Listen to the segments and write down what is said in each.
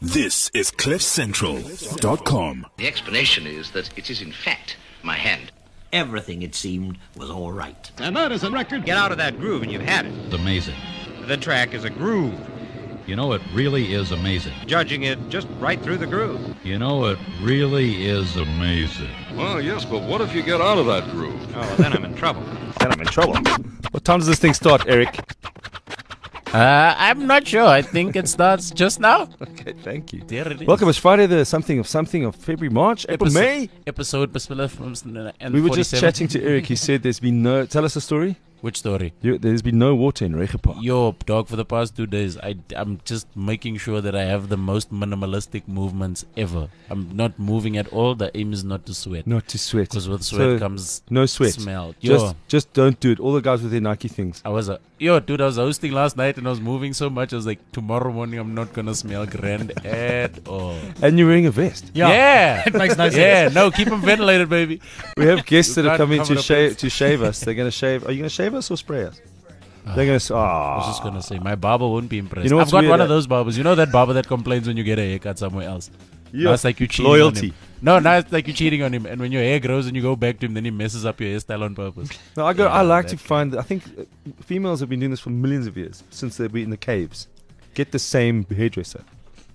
This is CliffCentral.com. The explanation is that it is in fact my hand. Everything, it seemed, was all right. And that is a record. Get out of that groove and you've had it. It's amazing. The track is a groove. You know, it really is amazing. Judging it just right through the groove. You know, it really is amazing. Well, yes, but what if you get out of that groove? Oh, well, then I'm in trouble. What time does this thing start, Eric? I'm not sure. I think it starts just now. Okay, thank you. There it is. Welcome. It's Friday the something of February, March, April, May. Episode. We were just chatting to Eric. He said there's been no... Tell us a story. Which story? There's been no water in Regenpark. Yo, dog, for the past 2 days, I'm just making sure that I have the most minimalistic movements ever. I'm not moving at all. The aim is not to sweat. Not to sweat. Because with sweat comes no sweat. Smell. Yo, just don't do it. All the guys with their Nike things. I was hosting last night and I was moving so much. I was like, tomorrow morning I'm not going to smell grand at all. And you're wearing a vest. Yeah. It makes no sense. Yeah, no, keep them ventilated, baby. We have guests that are coming cover to shave us. They're going to shave. Are you going to shave us or spray us? They're going to... I was just going to say, my barber won't be impressed. You know I've got weird, one of those barbers. You know that barber that complains when you get a haircut somewhere else? Yeah. Now it's like you cheating Loyalty. on him. No, now it's like you're cheating on him. And when your hair grows and you go back to him, then he messes up your hairstyle on purpose. No, I like to find... I think females have been doing this for millions of years, since they've been in the caves. Get the same hairdresser.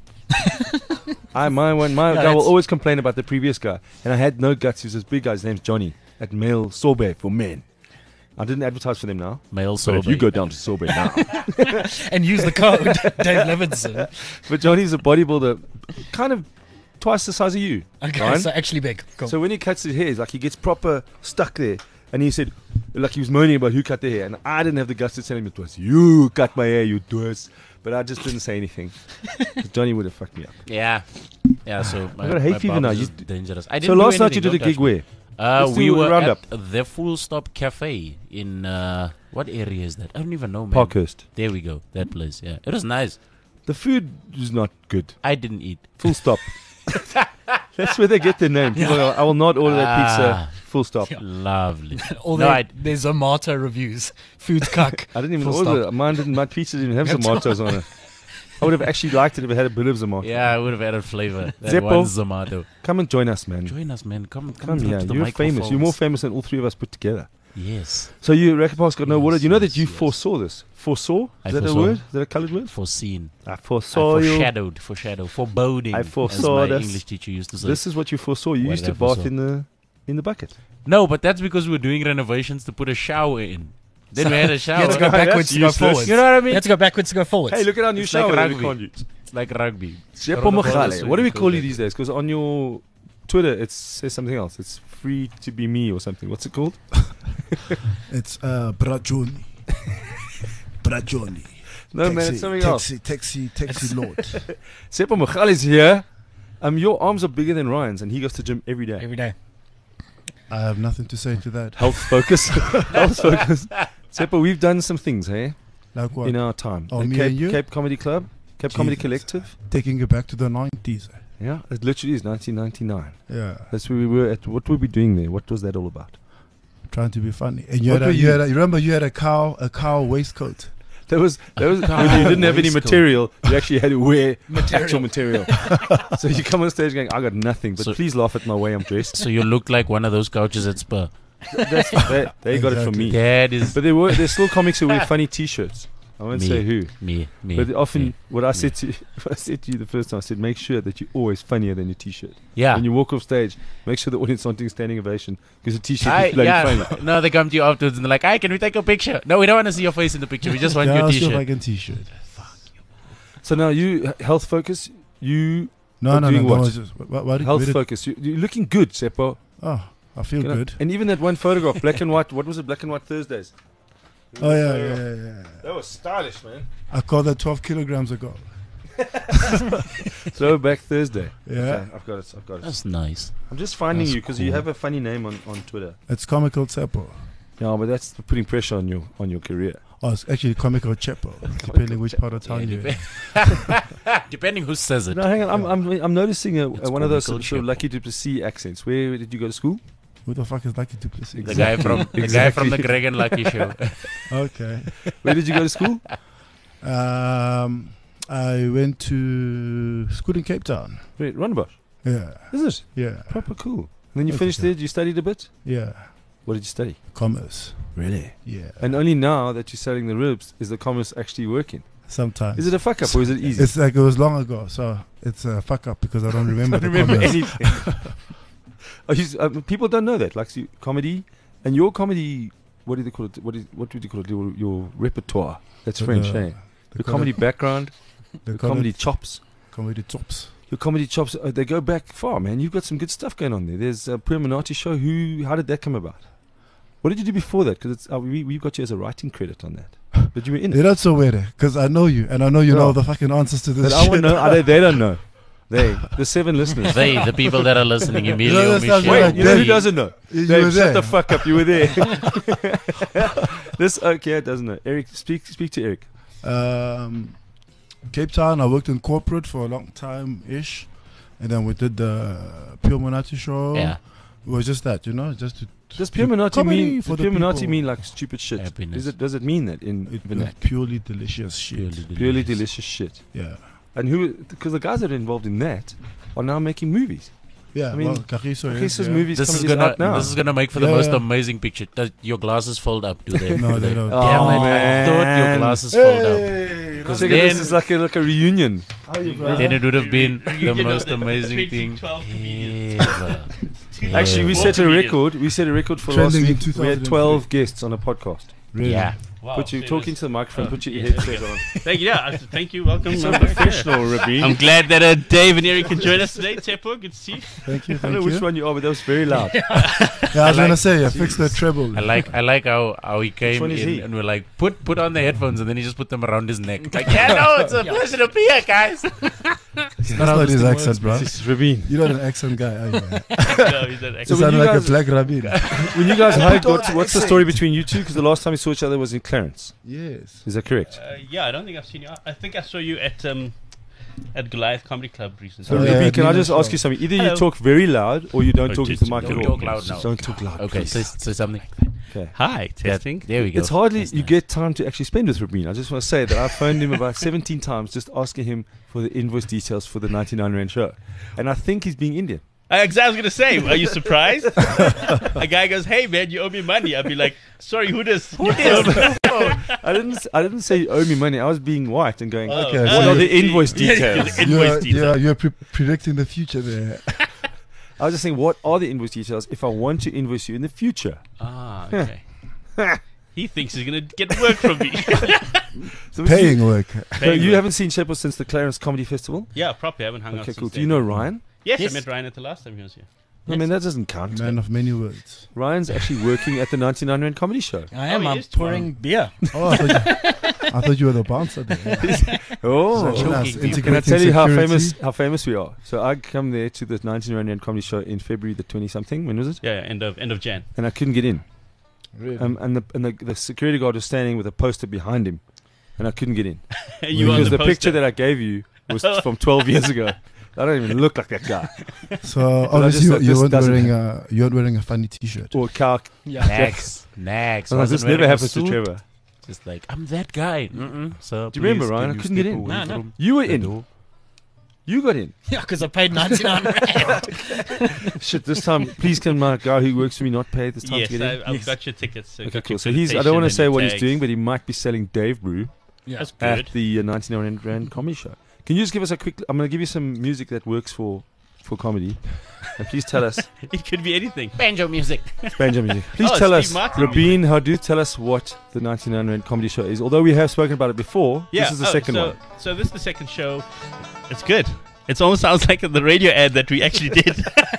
My guy will always complain about the previous guy. And I had no guts. He was this big guy. His name's Johnny. At Male Sorbet for men. I didn't advertise for them now. Male Sorbet. But if you go down to Sorbet now. And use the code, Dave Levinson. But Johnny's a bodybuilder, kind of twice the size of you. Okay, Ryan. so actually big. Cool. So when he cuts his hair, it's like he gets proper stuck there. And he said, like he was moaning about who cut the hair. And I didn't have the guts to tell him it was you cut my hair, you dwarf. But I just didn't say anything. Johnny would have fucked me up. Yeah. Yeah, so I got a hay fever now. Dangerous. So last night you did a gig where? We were at Roundup. the Full Stop Cafe in what area is that? I don't even know, man. Parkhurst. There we go. That place. Yeah, it was nice. The food is not good. I didn't eat. Full stop. That's where they get their name. People go, I will not order that pizza. Full stop. Yeah. Lovely. There's Zomato reviews. Food's cuck. I didn't even Full order stop. it. My pizza didn't have tomatoes on it. I would have actually liked it if it had a bit of Zomato. Yeah, I would have added flavor. That Zeppo, one Zomato. Come and join us, man. Join us, man. Come here. to the You're famous. You're more microphones. famous than all three of us put together. Yes. So you, Regenpark's got no water. You know that you yes. foresaw this? Foresaw? I Is that foresaw. a word? Is that a coloured word? Foreseen. I foresaw you. Foreshadow. Foreboding. I foresaw as my this. English teacher used to say. This is what you foresaw. You What used did to I bath foresaw? in the bucket. No, but that's because we were doing renovations to put a shower in. Then we had a shower. You had to go backwards to go useless. forwards. You know what I mean? You had to go backwards to go forwards. Hey, look at our new It's shower like that we rugby. can't use. It's like rugby. Sepo Mogale. Swimming What do we call you pool. these days? Because on your Twitter it says something else. It's free to be me or something. What's it called? It's Brajoni. Brajoni. No, man, it's something else. Taxi Lord. Sepo Mogale is here. Your arms are bigger than Ryan's, and he goes to gym every day. Every day. I have nothing to say to that. Health focus. Health focus. Sepo, we've done some things, hey, Like what? in our time. Oh, The me and you? Cape Comedy Club, Cape Comedy Jesus. Collective. Taking it back to the 90s. Yeah, it literally is 1999. Yeah. That's where we were at. What were we doing there? What was that all about? Trying to be funny. And What were you- you remember you had a cow waistcoat. That was when you didn't have any Waistcoat. material. You actually had to wear actual material. So you come on stage going, "I got nothing," but So- please laugh at my way I'm dressed. So you look like one of those couches at Spur. They got it from me. That is But there's still comics who wear funny T-shirts. I won't say who. me. But often, me. what I said to you the first time, I said, make sure that you're always funnier than your T-shirt. Yeah. When you walk off stage, make sure the audience aren't doing standing ovation because the T-shirt is bloody funny. No, they come to you afterwards and they're like, "Hi, can we take a picture?" No, we don't want to see your face in the picture. We just want your Just T-shirt. like a T-shirt. So now you, health focus, you No. doing that what? was just, what health where did- focus. You're looking good, Seppo. Oh, I feel You know, good. And even that one photograph, black and white. What was it? Black and white Thursdays. Oh, yeah. That was stylish, man. I caught that 12 kilograms ago. Throwback Thursday. Yeah. Okay, I've got it. That's nice. I'm just finding That's you because you cool. have a funny name on Twitter. It's Comical Tsepo. Yeah, but that's putting pressure on your career. Oh, it's actually Comical Chepo, depending which part of town you're in. Depending who says it. No, hang on. I'm noticing It's one of those comical sort of Chepo. Lucky Duplessis accents. Where did you go to school? Who the fuck is Lucky Duplessis? The guy from the Greg and Lucky show. Okay. Where did you go to school? I went to school in Cape Town. Wait, Rondebosch. Yeah. Is it? Yeah. Proper cool. And then you Okay, finished sir. there, you studied a bit? Yeah. What did you study? Commerce. Really? Yeah. And only now that you're selling the ribs is the commerce actually working. Sometimes. Is it a fuck up or is it easy? It's like it was long ago, so it's a fuck up because I don't remember the remember commerce. anything. People don't know that. Like comedy, and your comedy, what do they call it? What would you call it? Your repertoire. That's French, eh? Your comedy background, your comedy chops. Comedy chops. Your comedy chops, they go back far, man. You've got some good stuff going on there. There's a Pure Minati show. How did that come about? What did you do before that? Because we've got you as a writing credit on that. But you were in it. You're not so weird, because I know you, and I know you know the fucking answers to this But shit. I want to know. They don't know. The 7 listeners. The people that are listening, Emilio, that's not Michelle. right. Wait, you know who doesn't know? You Dave, were shut there. the fuck up. You were there. It doesn't know. Eric, speak to Eric. Cape Town, I worked in corporate for a long time-ish. And then we did the Pure Minati show. Yeah. It was just that, just to... Does Pure Minati comedy mean? for Does the Pure Minati people. mean like stupid shit? Happiness. Does it mean that in It was vernac? purely delicious shit. Purely delicious shit. Yeah. And because the guys that are involved in that are now making movies. Yeah, I mean, well, Kagiso Cage's yeah. movies This is coming gonna out now. this is gonna make for the Yeah, most yeah. amazing picture. Does your glasses fold up? Do they? No, Do they don't. Oh, Damn it! man. I thought your glasses fold up. Hey, Because Check it, this then, is like a reunion. how you, bro? then it would have been the Reunion of most the amazing 2012 thing comedians. ever. Actually, we Yeah. set a record. We set a record for last Trending in week. We had 2003. 12 guests on a podcast. Really? Yeah. Wow, Put you so talking this- to the microphone. Put your yeah, headset there on. Thank you. Yeah, thank you. Welcome. So professional, Rabin. I'm glad that Dave and Eric can join us today. Tepo, good to see you. Thank you, I don't thank know which you. one you are, but that was very loud. Yeah, I was going to say, I fixed the treble. I like how he came one is in he? and we're like, put on the headphones, and then he just put them around his neck. Like, yeah, no, it's a pleasure to be here, guys. That's not his accent, bro. This is Rabin. You're not an accent guy, are you? Man? No, he's an You So when sound you like a guys- black rabbit. When you guys hired, what's the story between you two? Because the last time we saw each other was in Clarence. Yes. Is that correct? Yeah, I don't think I've seen you. I think I saw you at Goliath Comedy Club recently. So, Oh, Rabin, yeah, can I Nina just ask show. you something? Either you Hello. talk very loud or you don't talk into the mic Don't at all. talk loud now. Don't talk loud. Okay, please. say something. Okay. Hi, testing. There we go. It's hardly That's you nice. get time to actually spend with Rabin. I just want to say that I phoned him about 17 times just asking him for the invoice details for the 99 Rand show. And I think he's being Indian. I was going to say, are you surprised? A guy goes, "Hey man, you owe me money." I'd be like, "Sorry, who does?" I didn't say you owe me money. I was being white and going, Oh, Okay, what so are the you- invoice Yeah, details? the invoice details. You're predicting the future there. I was just saying, what are the invoice details if I want to invoice you in the future? Ah, okay. He thinks he's going to get work from me. So Paying work. So you haven't seen Shepherd since the Clarence Comedy Festival? Yeah, properly. I haven't hung out Okay, since cool. Do then. you know Ryan? Yes, Yes. I met Ryan at the last time he was here. I mean, that doesn't count. Man of many words. Ryan's actually working at the 99 Rand Comedy Show. I am. he I'm is tomorrow. pouring beer. Oh, I thought you were the bouncer there. Oh, So nice. Choking people. can I Integrating tell you security. how famous we are? So I come there to the 99 Rand Comedy Show in February the 20-something. When was it? Yeah, end of Jan. And I couldn't get in. Really? And the security guard was standing with a poster behind him, and I couldn't get in You on because the the picture poster. that I gave you was from 12 years ago. I don't even look like that guy. So I obviously just thought you this weren't doesn't wearing a funny T-shirt. Or cow. Next. This Wasn't never wearing a happens to suit. Trevor. Just like, I'm that guy. So Do you remember, please, Ryan? can I you couldn't get step in. away No, no. from You were the in. door? You got in. Yeah, because I paid 99 rand. Shit, this time, please can my guy who works for me not pay this time Yes, to get in? I've got your tickets. So Okay, got cool. your So I don't want to accreditation say and what your he's tags. doing, but he might be selling Dave Brew Yeah. That's at good. the 99 Rand Comedy Show. Can you just give us a quick... I'm going to give you some music that works for comedy. And please tell us... It could be anything. Banjo music. Banjo music. Please Oh, tell Steve us, Martin Rabin Hadu, tell us what the 99 Rand Comedy Show is. Although we have spoken about it before, Yeah. this is the second so, one. So this is the second show. It's good. It almost sounds like the radio ad that we actually did.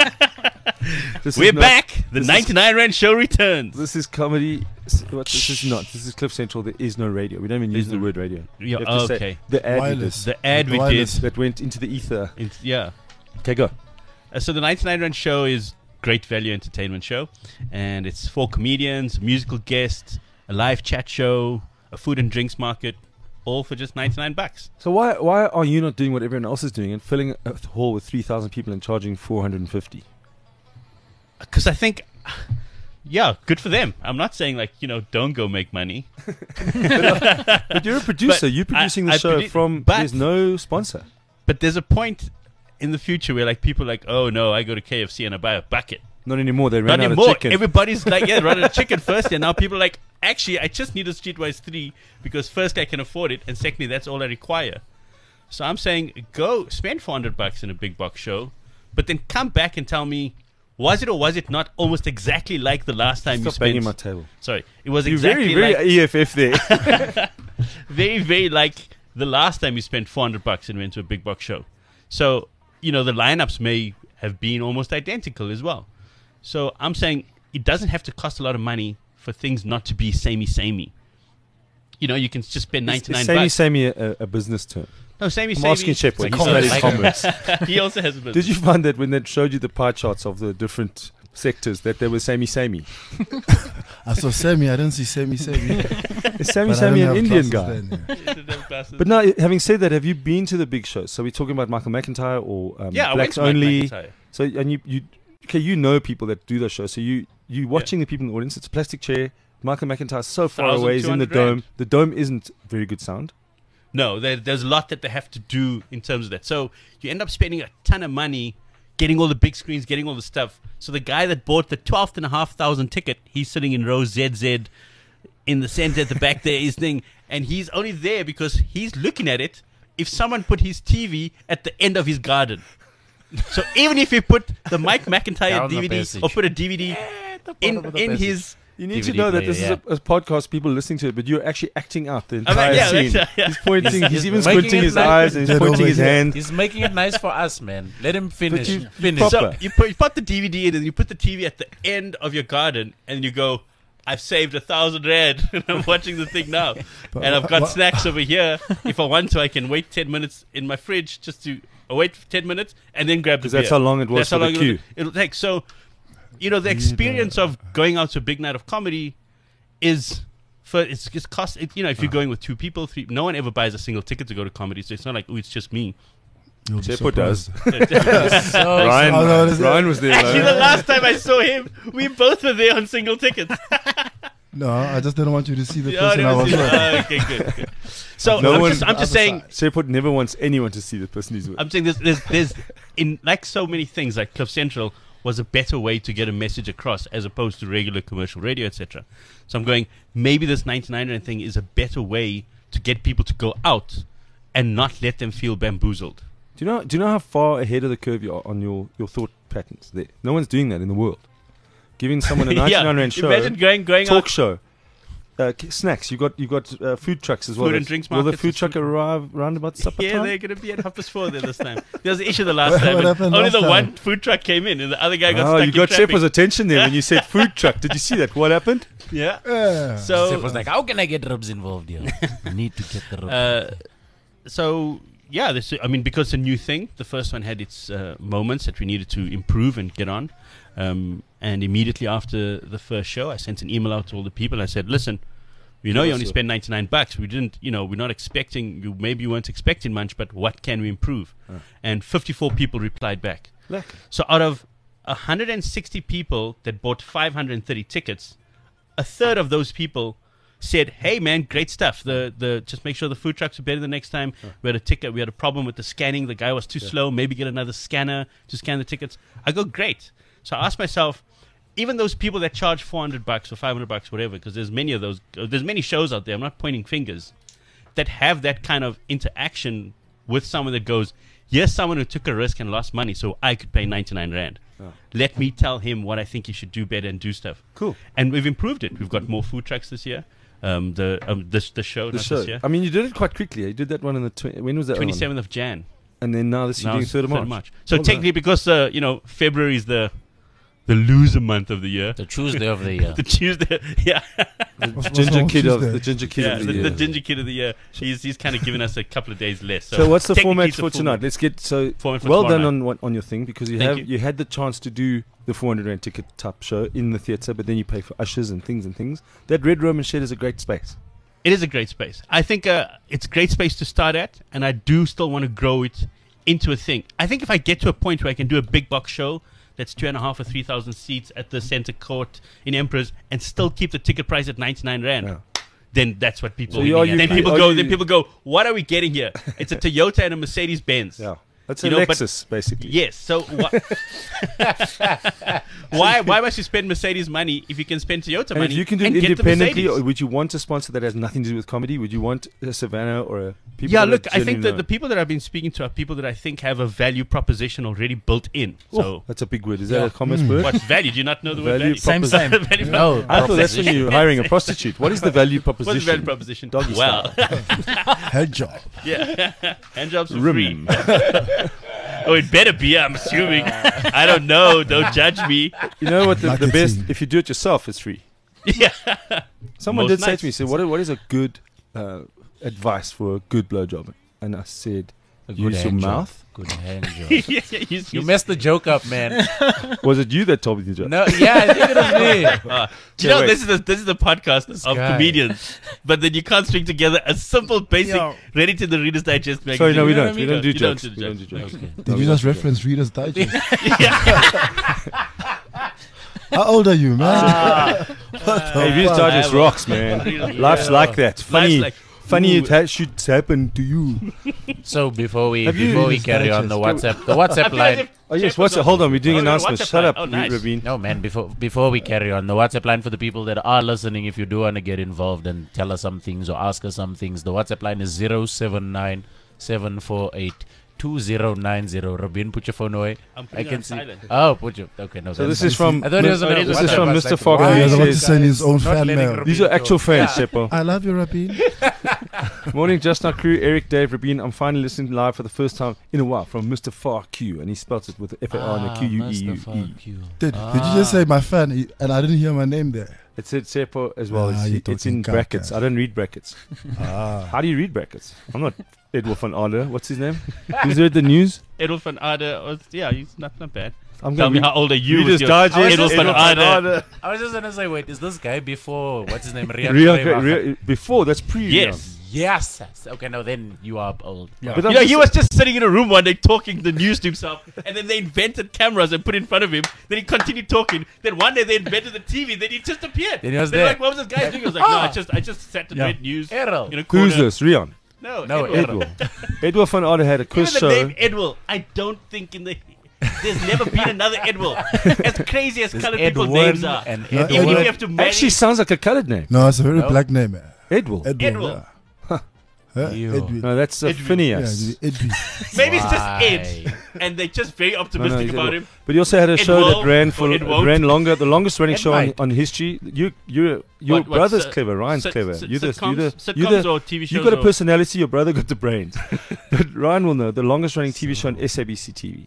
This is We're not- back. The this is- 99 Rand show returns. This is comedy. This is not. This is Cliff Central. There is no radio. We don't even use There's the no- word radio. Yeah, You have to say okay. the ad we did, Wireless. The ad we Wireless. did. that went into the ether. Yeah. Okay, go. So the 99 Rand show is great value entertainment show, and it's 4 comedians, musical guests, a live chat show, a food and drinks market, all for just $99. So why are you not doing what everyone else is doing and filling a hall with 3,000 people and charging 450? Because I think yeah, good for them. I'm not saying like, don't go make money. But you're a producer. But You're producing the I show produ- there's no sponsor. But there's a point in the future where like people are like, oh no, I go to KFC and I buy a bucket. Not anymore. They Not ran out anymore. of chicken. Everybody's like, yeah, run out of chicken first, and now people are like, actually, I just need a Streetwise 3 because firstly I can afford it, and secondly that's all I require. So I'm saying go spend $400 in a big box show, but then come back and tell me, was it or was it not almost exactly like the last time you Stop spent? banging my table. Sorry, it was You're exactly very like EFF there. very, very like the last time you spent $400 and went to a big box show. So, the lineups may have been almost identical as well. So I'm saying it doesn't have to cost a lot of money for things not to be samey. You can just spend $99. Samey a business term? No, samey. I'm asking Shep what he studied commerce. He also has a business. Did you find that when they showed you the pie charts of the different sectors that there was samey? I saw Sammy. I didn't see Sammy. Is But Sammy I didn't an have Indian classes guy? then, yeah. But now, having said that, have you been to the big shows? So we're talking about Michael McIntyre or Yeah, I went Blacks to Mike Only. McIntyre. So and you know people that do those shows. So you watching the people in the audience. It's a plastic chair. Michael McIntyre's so far away. He's in the 1,200 dome. rand. The dome isn't very good sound. No, there's a lot that they have to do in terms of that. So you end up spending a ton of money getting all the big screens, getting all the stuff. So the guy that bought the 12,500 ticket, he's sitting in row ZZ in the center at the back there, his thing, and he's only there because he's looking at it if someone put his TV at the end of his garden. So even if you put the Mike McIntyre Down the DVD passage. or put a DVD in his... You need to DVD know that player, this is a podcast, people listening to it, but you're actually acting out the I mean, entire yeah, scene. yeah. He's pointing, he's even making squinting it his like- eyes, and he's Get pointing over his here. hand. He's making it nice for us, man. Let him finish. you- Finish. proper. So you put the DVD in and you put the TV at the end of your garden and you go, I've saved 1,000 rand and I'm watching the thing now. But And I've got what- snacks over here. If I want to, I can wait 10 minutes in my fridge just to wait for 10 minutes and then grab the 'Cause that's beer. how long it was That's for how the long queue. it'll take. So, the experience of going out to a big night of comedy is... it's cost. If you're going with 2 people, 3, no one ever buys a single ticket to go to comedy. So it's not like, it's just me. You'll be Shepo does. surprised. Ryan, Oh, no, it is- Ryan was there. Actually, though. the last time I saw him, we both were there on single tickets. No, I just didn't want you to see the Yeah, person I was with. okay, good. So No I'm one- just saying. Shepard never wants anyone to see the person he's with. I'm saying there's in like so many things, like Cliff Central was a better way to get a message across as opposed to regular commercial radio, etc. So I'm going, maybe this 99 Rand thing is a better way to get people to go out and not let them feel bamboozled. Do you know how far ahead of the curve you are on your thought patterns there? No one's doing that in the world. Giving someone a 99 Rand show, Imagine going talk out. show, snacks. You've got food trucks as well. Food and drinks Will the markets food and truck food- arrive round about supper Yeah, time? they're going to be at 4:30 there this time. There was an issue the last What time. and happened only last the time? one food truck came in, and the other guy got Oh, stuck you got in traffic. Shepard's attention there when you said food truck. Did you see that? What happened? Yeah. Yeah. So Sep was like, how can I get rubs involved here? I need to get the rubs. So yeah, because it's a new thing. The first one had its moments that we needed to improve and get on. And immediately after the first show, I sent an email out to all the people. I said, "Listen, you only spent $99. We didn't, we're not expecting you. Maybe you weren't expecting much, but what can we improve?" And 54 people replied back. So out of 160 people that bought 530 tickets, a third of those people said, "Hey man, great stuff. The just make sure the food trucks are better the next time. We had a problem with the scanning. The guy was too slow. Maybe get another scanner to scan the tickets." I go, great. So I asked myself, even those people that charge $400 or $500, whatever, because there's many shows out there. I'm not pointing fingers that have that kind of interaction with someone that goes, "Here's someone who took a risk and lost money, so I could pay 99 Rand. Let me tell him what I think he should do better and do stuff." Cool. And we've improved it. We've got more food trucks this year. The show The not show. this year. I mean, you did it quite quickly. You did that one in the when was that? other one? 27th of Jan. And then now this you're Now doing it's 3rd of March. So Well technically, because February is the loser month of the year. The Tuesday of the year. The Tuesday, yeah. What's ginger wrong kid of Tuesday? the ginger kid Yeah, of the year. the ginger kid of the year. He's kind of given us a couple of days less. So what's the technically format it's a for full tonight? month. Let's get Format for well tomorrow done night. on your thing, because Thank you. you had the chance to do the 400 Rand ticket type show in the theatre, but then you pay for ushers and things. That Red Roman Shed is a great space. It is a great space. I think it's a great space to start at, and I do still want to grow it into a thing. I think if I get to a point where I can do a big box show that's 2,500 or 3,000 seats at the center court in Emperors and still keep the ticket price at 99 rand. Yeah. Then that's what people. So you- are you- then people are go. you- Then people go. What are we getting here? It's a Toyota and a Mercedes Benz. Yeah. That's You a know, but- Lexus, basically. Yes. So why must you spend Mercedes money if you can spend Toyota And money? if you can do it and get the independently, Mercedes? or would you want a sponsor that has nothing to do with comedy? Would you want a Savannah or a people? Yeah, that look, are I think genuine that known? the people that I've been speaking to are people that I think have a value proposition already built in. Oh, So that's a big word. Is that a commerce word? what's value? Do you not know the word Value value? Same. Value No, I thought that's when proposition. you're hiring a prostitute. What is the value proposition? What's the value proposition? Doggy Well, Head job. yeah, hand jobs for free. Oh, it better be. I'm assuming. I don't know. Don't judge me. You know what? The Marketing. best, if you do it yourself, it's free. Yeah. Someone Most did say nights. to me, "So what is a good advice for a good blowjob?" And I said, A good "Use your hand job. mouth." Good hand job. Yeah, You messed the joke up, man. Was it you that told me the joke? No, yeah, I think it was me. Do you know wait. this is the podcast of guy. comedians, but then you can't string together a simple, basic, ready to the Reader's Digest magazine. Sorry, no, we You know don't. what I We mean? don't do You jokes. do We don't do jokes. Did you just reference Reader's Digest? Yeah. How old are you, man? Hey, Reader's Digest rocks, man. Life's like that. Funny, like, funny. ooh. It should happen to you. So before we Have you- carry on the WhatsApp I feel line. as if Oh yes, Chef what's was it? Hold on, we're doing Oh, announcements. WhatsApp Shut line. up, Oh, nice. Rabin. No, man. Before we carry on, the WhatsApp line for the people that are listening, if you do want to get involved and tell us some things or ask us some things, the WhatsApp line is 079-748-2090. Rabin, put your phone away. I'm I putting it can on see. silent. Oh, put your. Okay, no. So that's this is fine. from. I thought he was on a This is WhatsApp. from I was Mr. like, Fogg. why He was He about to says- send his own not fan letting mail. Rabin These are go. actual fans, Yeah. Seppo. I love you, Rabin. Morning, Just Now crew. Eric, Dave, Rabin. I'm finally listening live for the first time in a while from Mr. Far Q, and he spells it with the F-A-R and a Q-U-E-U-E. Did you just say my fan? And I didn't hear my name there. It said Seppo as well. Ah, you're It's in talking brackets. caca. I don't read brackets. How do you read brackets? I'm not Edward van Aarde. What's his name? Who's read the news? Edwulf van Aarde was, yeah, he's not bad. I'm Tell gonna me read- how old are you? Reader's with your Digest. Edwulf van Aarde. I was just gonna say, wait, is this guy before? What's his name? Rian Real- Schreiber? real- before, that's pre. Yes. Yes. Okay, no, then you are old. Yeah. But You I'm know, just- he was just sitting in a room one day talking the news to himself, and then they invented cameras and put it in front of him. Then he continued talking. Then one day they invented the TV. Then he just appeared. Then he was They're there. like, what was this guy doing? He was like, no, I just sat and read news Errol. in a corner. Who's this? Rian. No, No, Edwul. Errol. Edward van Aarde had a quiz Even the show. name Edwul, I don't think there's never been another Edwul. As crazy as colored people's Edwin names are. and No, Even Edward. if you have to marry, Actually, sounds like a colored name. No, it's a very No. black name. Edwul. Edwin. Edwin. Huh? Ew. Edwin. No, that's Edwin. Phineas. Yeah, Edwin. maybe it's just Why? Ed, and they're just very optimistic he's about Edwul. him. But he also had a show Edwul that ran or for Edwon't. ran longer, the longest running Ed show on, might. on history. Your What, brother's sit- clever, Ryan's sit- clever. sit- You're the sitcoms or TV you shows got a or- personality. Your brother got the brains. But Ryan will know the longest running TV show on SABC TV.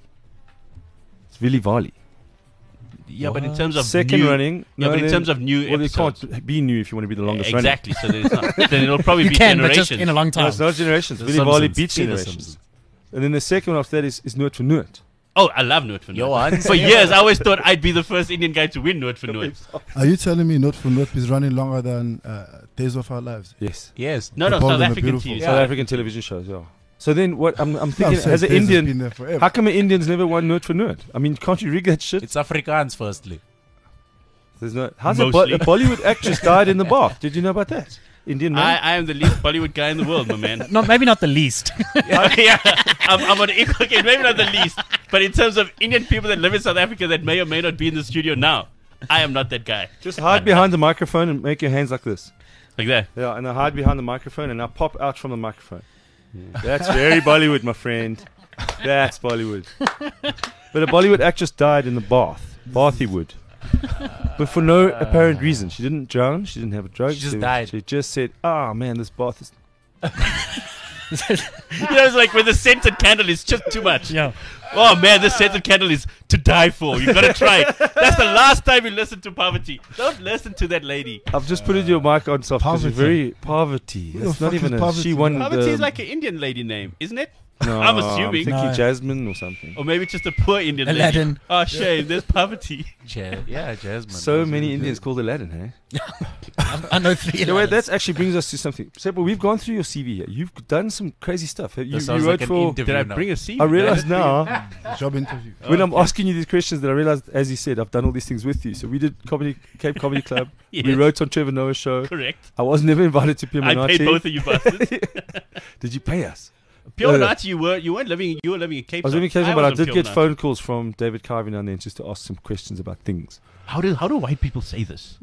It's Willy Vali. Yeah, but in terms of Second new, running. Yeah, but in then- terms of new well, episodes, you can't be new if you want to be the longest running. exactly. So there's not. Then it'll probably You be can, but generations. just in a long No, time. it's not generations. The Willy Vali Simpsons. beats Be the generations. Simpsons. And then the second one after that is Noord for Noord. Oh, I love Noord for Yo, Noord. Hans, For yeah. years, I always thought I'd be the first Indian guy to win Noord for Noord. Are you telling me Not for Not is running longer than Days of Our Lives? Yes. Yes. No, The South Bold and the African Beautiful. TV. Yeah. South African television shows, yeah. So then what I'm thinking, I'm saying as an Days has Indian, been there forever. how come Indians never won Noord for Noord? I mean, can't you rig that shit? It's Afrikaans, firstly. There's no. How's Mostly. a Bollywood actress died in the bath? Did you know about that? Indian man. I am the least Bollywood guy in the world, my man. Maybe not the least. Yeah, I'm on equal. Okay, maybe not the least, but in terms of Indian people that live in South Africa that may or may not be in the studio now, I am not that guy. Just hide behind the microphone and make your hands like this. Like that. Yeah, and I hide behind the microphone and I pop out from the microphone. That's very Bollywood, my friend. That's Bollywood. But a Bollywood actress died in the bath, Bathywood. But for no apparent reason. She didn't drown. She didn't have a drug. She just died. She just said, "Ah, man, this bath is." You know, it's like when the scented candle is just too much. Yeah. Oh man, this scented candle is to die for. You gotta try it. That's the last time you listen to Poverty. Don't listen to that lady. I've just put your mic on soft because you're Poverty. very poverty. Who the It's not fuck even is a. Poverty, She won man? Poverty is the like an Indian lady name, isn't it? No, I'm assuming. thinking No. Jasmine or something. Or maybe it's just a poor Indian lady. Aladdin. Oh, shame. There's poverty. Jasmine. So many Indians called Aladdin, hey? I know 3. Yeah, wait, that actually brings us to something. Seppo, we've gone through your CV here. You've done some crazy stuff. You sounds wrote like an for. interview Did I now. bring a CV? I realize now, Job interview. when I'm asking you these questions, that I realize, as you said, I've done all these things with you. So we did Cape Comedy Club. We Yes. wrote on Trevor Noah's show. Correct. I was never invited to Pure I Monati. paid both of you bastards. Did you pay us? Pure Uh, Nazi, you weren't living. You were living in Cape I was Town. living in Cape Town, but I was on did Pure get Nazi. phone calls from David Carvey now and then just to ask some questions about things. How do white people say this?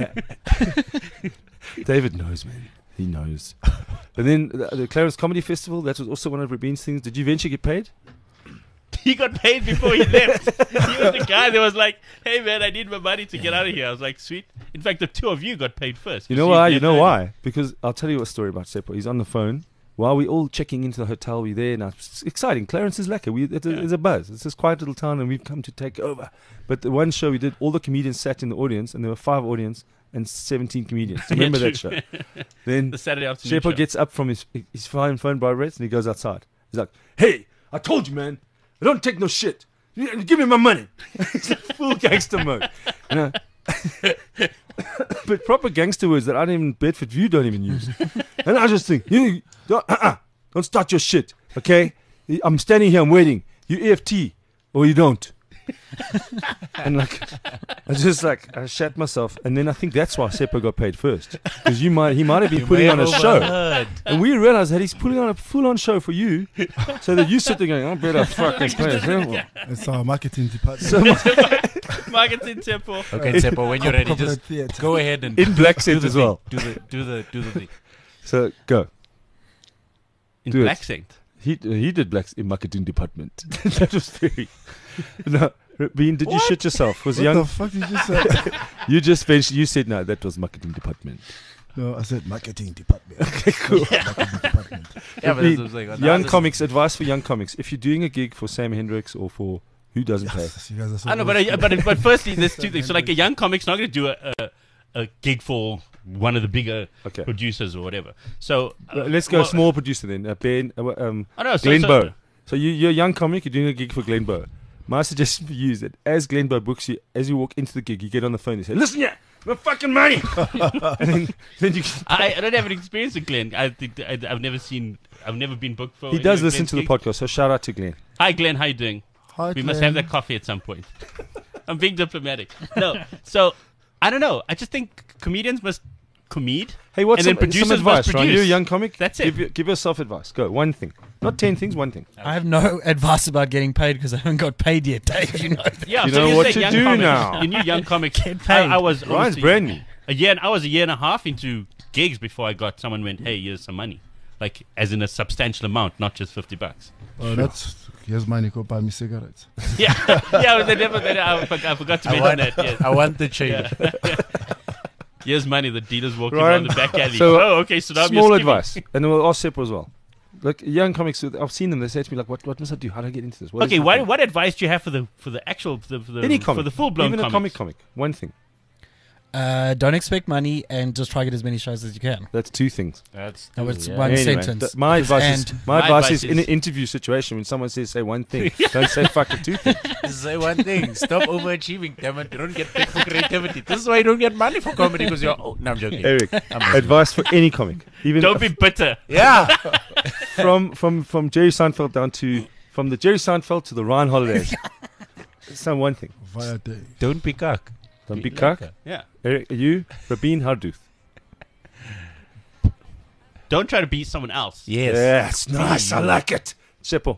David knows, man. He knows. But then the Clarence Comedy Festival, that was also one of Rabin's things. Did you eventually get paid? He got paid before he left. He was the guy that was like, "Hey man, I need my money to get out of here." I was like, "Sweet." In fact, the two of you got paid first. You know 'cause why? left You know early. why? Because I'll tell you a story about Seppo. He's on the phone while we all checking into the hotel. We're there now. It's exciting. Clarence is lekker. It's a buzz. It's this quiet little town, and we've come to take over. But the one show we did, all the comedians sat in the audience, and there were 5 audience and 17 comedians. Remember that show? Then The Saturday afternoon Seppo show. gets up from his phone vibrates, and he goes outside. He's like, "Hey, I told you, man. I don't take no shit. Give me my money." It's like full gangster mode. You know? But proper gangster words that I don't even Bedford View don't even use. And I just think, you don't start your shit, okay? I'm standing here, I'm waiting. You EFT or you don't. And like, I shat myself, and then I think that's why Seppo got paid first, because he might have been putting on a show, and we realized that he's putting on a full-on show for you, so that you sit there going, "I better fucking pay Seppo." It's our marketing department. So Marketing Seppo. Okay, Seppo, when you're ready, Corporate just theatre. go ahead and in black do set the as thing. well. Do the thing. So go. In Do it. Black Saint. He did blacks in marketing department. That was very. No, Bean, did you shit yourself? Was What young? the fuck did you say? You just finished. You said no. That was marketing department. No, I said marketing department. Okay, cool. Marketing department. Yeah, but Bean, that's what I'm saying. young This is- comics. Advice for young comics: if you're doing a gig for Sam Hendricks or for who doesn't pay, Yes, you guys are so I know, old but firstly, there's two things. So like a young comic's not going to do a gig for one of the bigger Okay. producers or whatever. So let's go well, small producer then. Ben, I know, Glenn Bow. So you're a young comic. You're doing a gig for Glenn Bow. My suggestion for you is that as Glenn Bow books you, as you walk into the gig, you get on the phone and say, "Listen, yeah, my fucking money." and then you. I don't have an experience with Glenn. I've never been booked for. He any does of listen Glenn's to the gigs. podcast, so shout out to Glenn. Hi Glenn, how you doing? Hi, We must Glenn. have that coffee at some point. I'm being diplomatic. No, so I don't know. I just think comedians must comede. Hey, what's and then some producers advice, must Ron? produce. You're a young comic. That's it. Give yourself advice. Go. One thing. Not 10 things, one thing. I have no advice about getting paid because I haven't got paid yet, Dave. You know that. Yeah, You so know you're what saying to young do comics, now. You new young comic. Get paid. I was Ryan's obviously brand new. I was a year and a half into gigs before I got someone went, "Hey, here's some money," like as in a substantial amount, not just $50. Oh, that's here's money. Go buy me cigarettes. Yeah, yeah. I forgot to I mention want, that. Yes. I want the change. Here's money. The dealers walking Ryan, around the back alley. so, oh, okay. So now Small you're advice. And we'll ask Seppo as well. Like young comics, I've seen them. They say to me, like, what must I do? How do I get into this? What is Okay, happening?" what advice do you have for the actual for the Any comic. for the full blown Even a comic. One thing. Don't expect money and just try to get as many shows as you can. That's 2 things. That's That was yeah. one Anyway, sentence. my advice is And- my My advice advice is in is- an interview situation when someone says say one thing, don't say fucking 2 things. Say one thing. Stop overachieving. Damn it. You don't get paid for creativity. This is why you don't get money for comedy because you're. Oh, no, I'm joking. Eric, advice for any comic, even Don't be bitter. Yeah. from Jerry Seinfeld down to from the Jerry Seinfeld to the Ryan Holidays. Some one thing. Via Dave. Don't be cock. Don't be cock. Yeah. Eric, you, Rabin Harduth. Don't try to be someone else. Yes. Yes, nice. I like it. Seppo.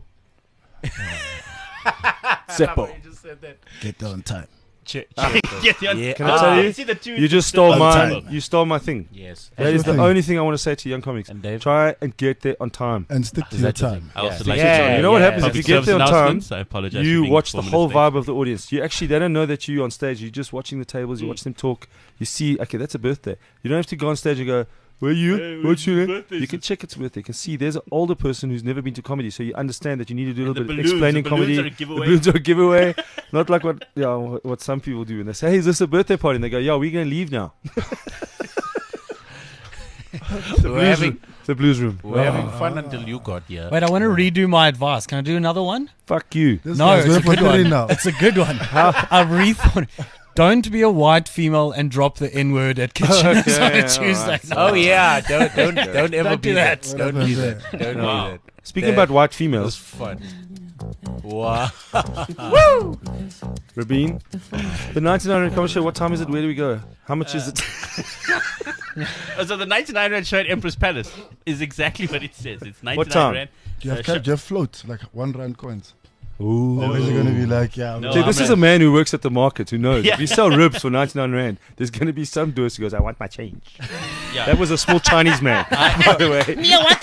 Seppo. You just said that. Get there on time. Yeah, Yeah. Can I tell you? See the two, You just stole the- mine. You stole my thing. Yes. That is the thing. only thing I want to say to young comics. And Dave? Try and get there on time. And stick to Is your that the time. I also Yeah. like Yeah. to You know what yeah. happens if Public you get service there on time? announcements. I apologize. for You being watch the 4 whole minutes late. vibe of the audience. You actually, they don't know that you're on stage. You're just watching the tables. You watch them talk. You see, okay, that's a birthday. You don't have to go on stage and go, where are you? Hey, What's your whose name? birthday You is can it? check it's birthday. You can see there's an older person who's never been to comedy. So you understand that you need to do a And little the bit of balloons- explaining the balloons comedy. are a giveaway. The balloons are a giveaway. Not like what some people do. And they say, hey, is this a birthday party? And they go, yeah, we're going to leave now. The blues room. We're having fun until you got here. Wait, I want to redo my advice. Can I do another one? Fuck you. This No, guy's it's a going for good 30 one. now. It's a good one. I've rethought. Don't be a white female and drop the N word at kitchens on a Tuesday. Oh yeah, don't ever Don't be do that. that. Don't be that. Don't Wow. be that. Speaking about white It was females, fun. Wow. Rabin, the 99 Rand Comedy Show, what time is it? Where do we go? How much is it? So the 99 Rand show at Empress Palace is exactly what it says. It's 99 time? Rand. Do you have, do you have floats, like 1 Rand coins? Ooh. Or is it going to be like, yeah, No. Dude, this is a man who works at the market who knows. Yeah. If you sell ribs for 99 Rand, there's going to be some doers who goes, I want my change. Yeah. That was a small Chinese man, by the way.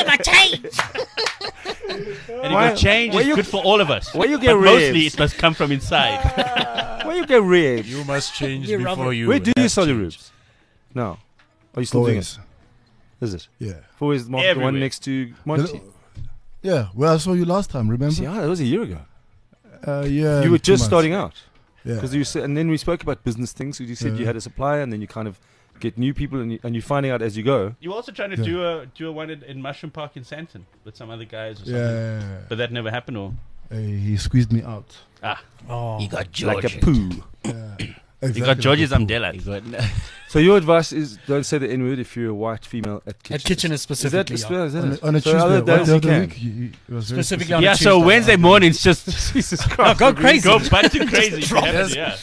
And you go, change why is you- good for all of us. why you get but mostly ribs? it must come from inside. Where you get ribs? You must change You're before rubber. you. Where do you have sell your change. ribs? No. Are you still doing Always. it? Is it? Yeah. Always the market, the one Everywhere. next to Monty. Yeah, well, I saw you last time, remember? Yeah, that was a year ago. Yeah. You were 2 just months. starting out. Yeah. Because you said, and then we spoke about business things. So you said you Yeah. had a supplier, and then you kind of get new people, and you're finding out as you go. You were also trying to Yeah. do a one in Mushroom Park in Santon with some other guys or something. Yeah. But that never happened, or He squeezed me out. Oh. You got George. Like a poo. Yeah. you Exactly got George's like a fool. umbrella. You got So your advice is don't say the N word if you're a white female at kitchen. At Kitchener specifically. Is yeah. that, is that On it? a, on a So Tuesday, other what days the you other can. week, it was very Specifically specific. on a Yeah, so Tuesday. Wednesday mornings just Jesus Christ. Go crazy. go button crazy. if you have to, yeah.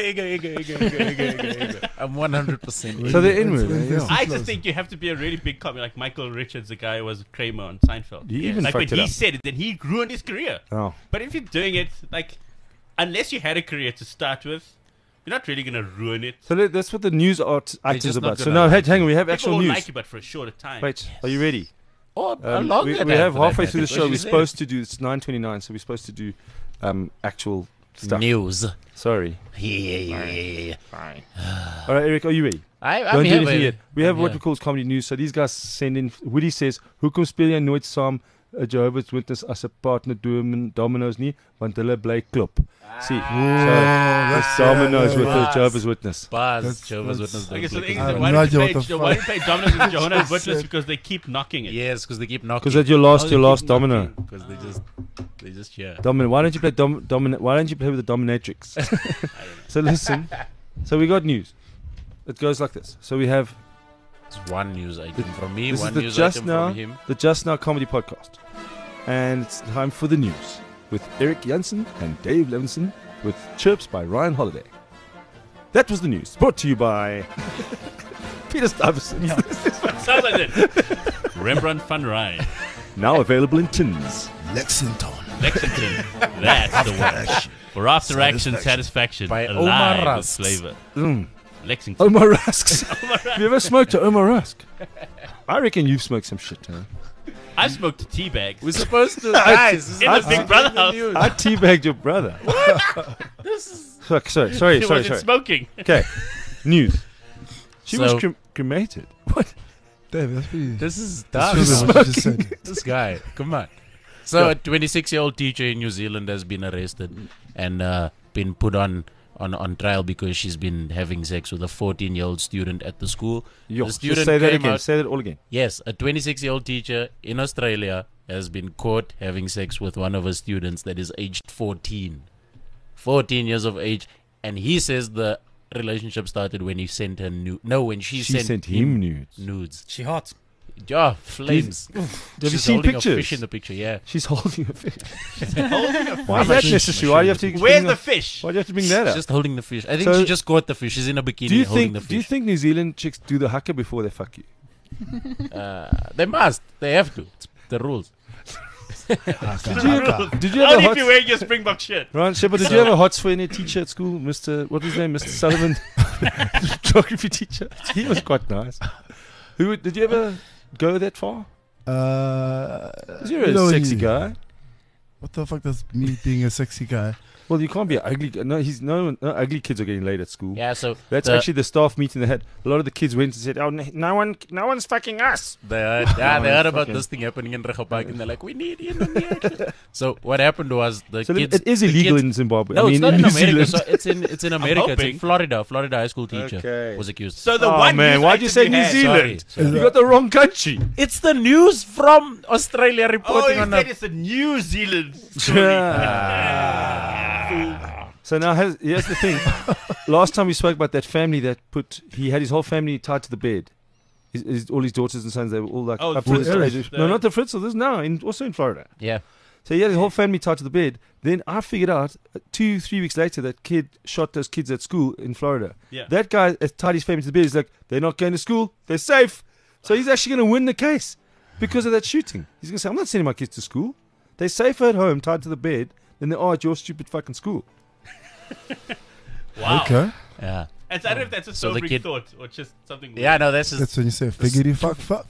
I'm 100%. So the N word. Wednesday, Yeah. I just think you have to be a really big comic, like Michael Richards, the guy who was Kramer on Seinfeld. He even like when fucked it he up. said it, then he ruined his career. Oh. But if you're doing it, like, unless you had a career to start with, you're not really going to ruin it. So that's what the news art items just about. not So gonna now, like hang on, we have People actual will news. like you, but for a shorter time. Wait, are you ready? Oh, We have halfway through the show. We're supposed to do, it's 9:29, so we're supposed to do actual stuff. news. Sorry. Yeah. All right, Eric, are you ready? I'm Don't do here, anything baby. yet. We have I'm what here. we call comedy news. So these guys send in. Woody says, "Hoekom speel jy nooit saam 'n Jehovah's Witness as 'n partner domino's nie, want hulle bly klop." See, that's- so domino's yeah, with yeah. a Jehovah's Witness. Bars, That's- Jehovah's that's- Witness. Okay, don't so the click thing on is, I that. have why no don't you idea play, what why the don't you play Domino's and Jehovah's Witness? Shit. Because they keep knocking it. Yes, because they keep knocking. Because that's your last domino. Because they just yeah. Dominant. Why don't you play dominant? Why don't you play with the dominatrix? So listen. So we got news. It goes like this. So we have It's one news item from me, this is one the news Just item Now from him. the Just Now comedy podcast, and it's time for the news with Eric Jansen and Dave Levinson with chirps by Ryan Holiday. That was the news brought to you by Peter Stuyvesant. Sounds like it. Rembrandt van Rijn. Now available in tins. Lexington. Lexington. That's the one. For after action satisfaction. By alive Omar with Rusks. flavor. Mm. Lexington. Omar Rusks. Have you ever smoked a Omar Rusk? I reckon you've smoked some shit, huh? I smoked a tea bag. We're supposed to, guys. In the Big Brother house. I teabagged your brother. Sorry. He wasn't smoking. Okay, news. She was So- cremated. What? Dave, that's pretty. This is that's dumb. what you just said. This guy, come on. So a 26-year-old teacher in New Zealand has been arrested and been put on trial because she's been having sex with a 14-year-old student at the school. Yo, The just student say that came again. out- Say that all again. Yes, a 26-year-old teacher in Australia has been caught having sex with one of her students that is aged 14. 14 years of age. And he says the relationship started when he sent her when she sent him nudes. nudes. She hot. Yeah, flames. Have you She's seen holding pictures? a fish in the picture, yeah. She's holding a fish. Holding Why is that necessary? Why do you have to? Where's bring the up- fish? Why do you have to bring that up? Just holding the fish. I think So- she just caught the fish. She's in a bikini Do you holding think? the fish. Do you think New Zealand chicks do the haka before they fuck you? They must. They have to. It's the rules. Did you Only have if a you're hot? wearing your Springbok shirt. Ryan Shepard, did you have a hot for any teacher at school, Mr. What was his name, Mr. Sullivan, geography teacher? He was quite nice. Did you ever go that far? 'Cause you're you know a when sexy you- guy. What the fuck does me being a sexy guy? Well, you can't be an ugly. No ugly kids are getting laid at school. Yeah, so That's actually the staff meeting they had. A lot of the kids went and said, "Oh, no one's fucking us." They heard about this thing happening in Rehoboth, and they're like, "We need you." So what happened was the So kids. it is illegal in Zimbabwe. No, I mean, it's not in in New America. Zealand. So it's in America. It's in hoping. Florida. Florida high school teacher Okay. was accused. So the Oh one man, news why'd you item say you New had- Zealand? Sorry. You got the wrong country. It's the news from Australia Oh, reporting you on said the. it's a New Zealand story. So now here's the thing. Last time we spoke about that family that he had his whole family tied to the bed. All his daughters and sons, they were all like Oh, up Fritz, to the age. the- No, not the Fritz. This now also in Florida. Yeah. So he had his whole family tied to the bed. Then I figured out 2-3 weeks later that kid shot those kids at school in Florida. Yeah. That guy has tied his family to the bed. He's like, they're not going to school. They're safe. So he's actually going to win the case because of that shooting. He's going to say, I'm not sending my kids to school. They're safer at home tied to the bed than they are at your stupid fucking school. Wow. Okay. Yeah. And so I don't know if that's a So the sobering kid- thought or just something. Yeah, no, that's just. That's when you say figgity fuck.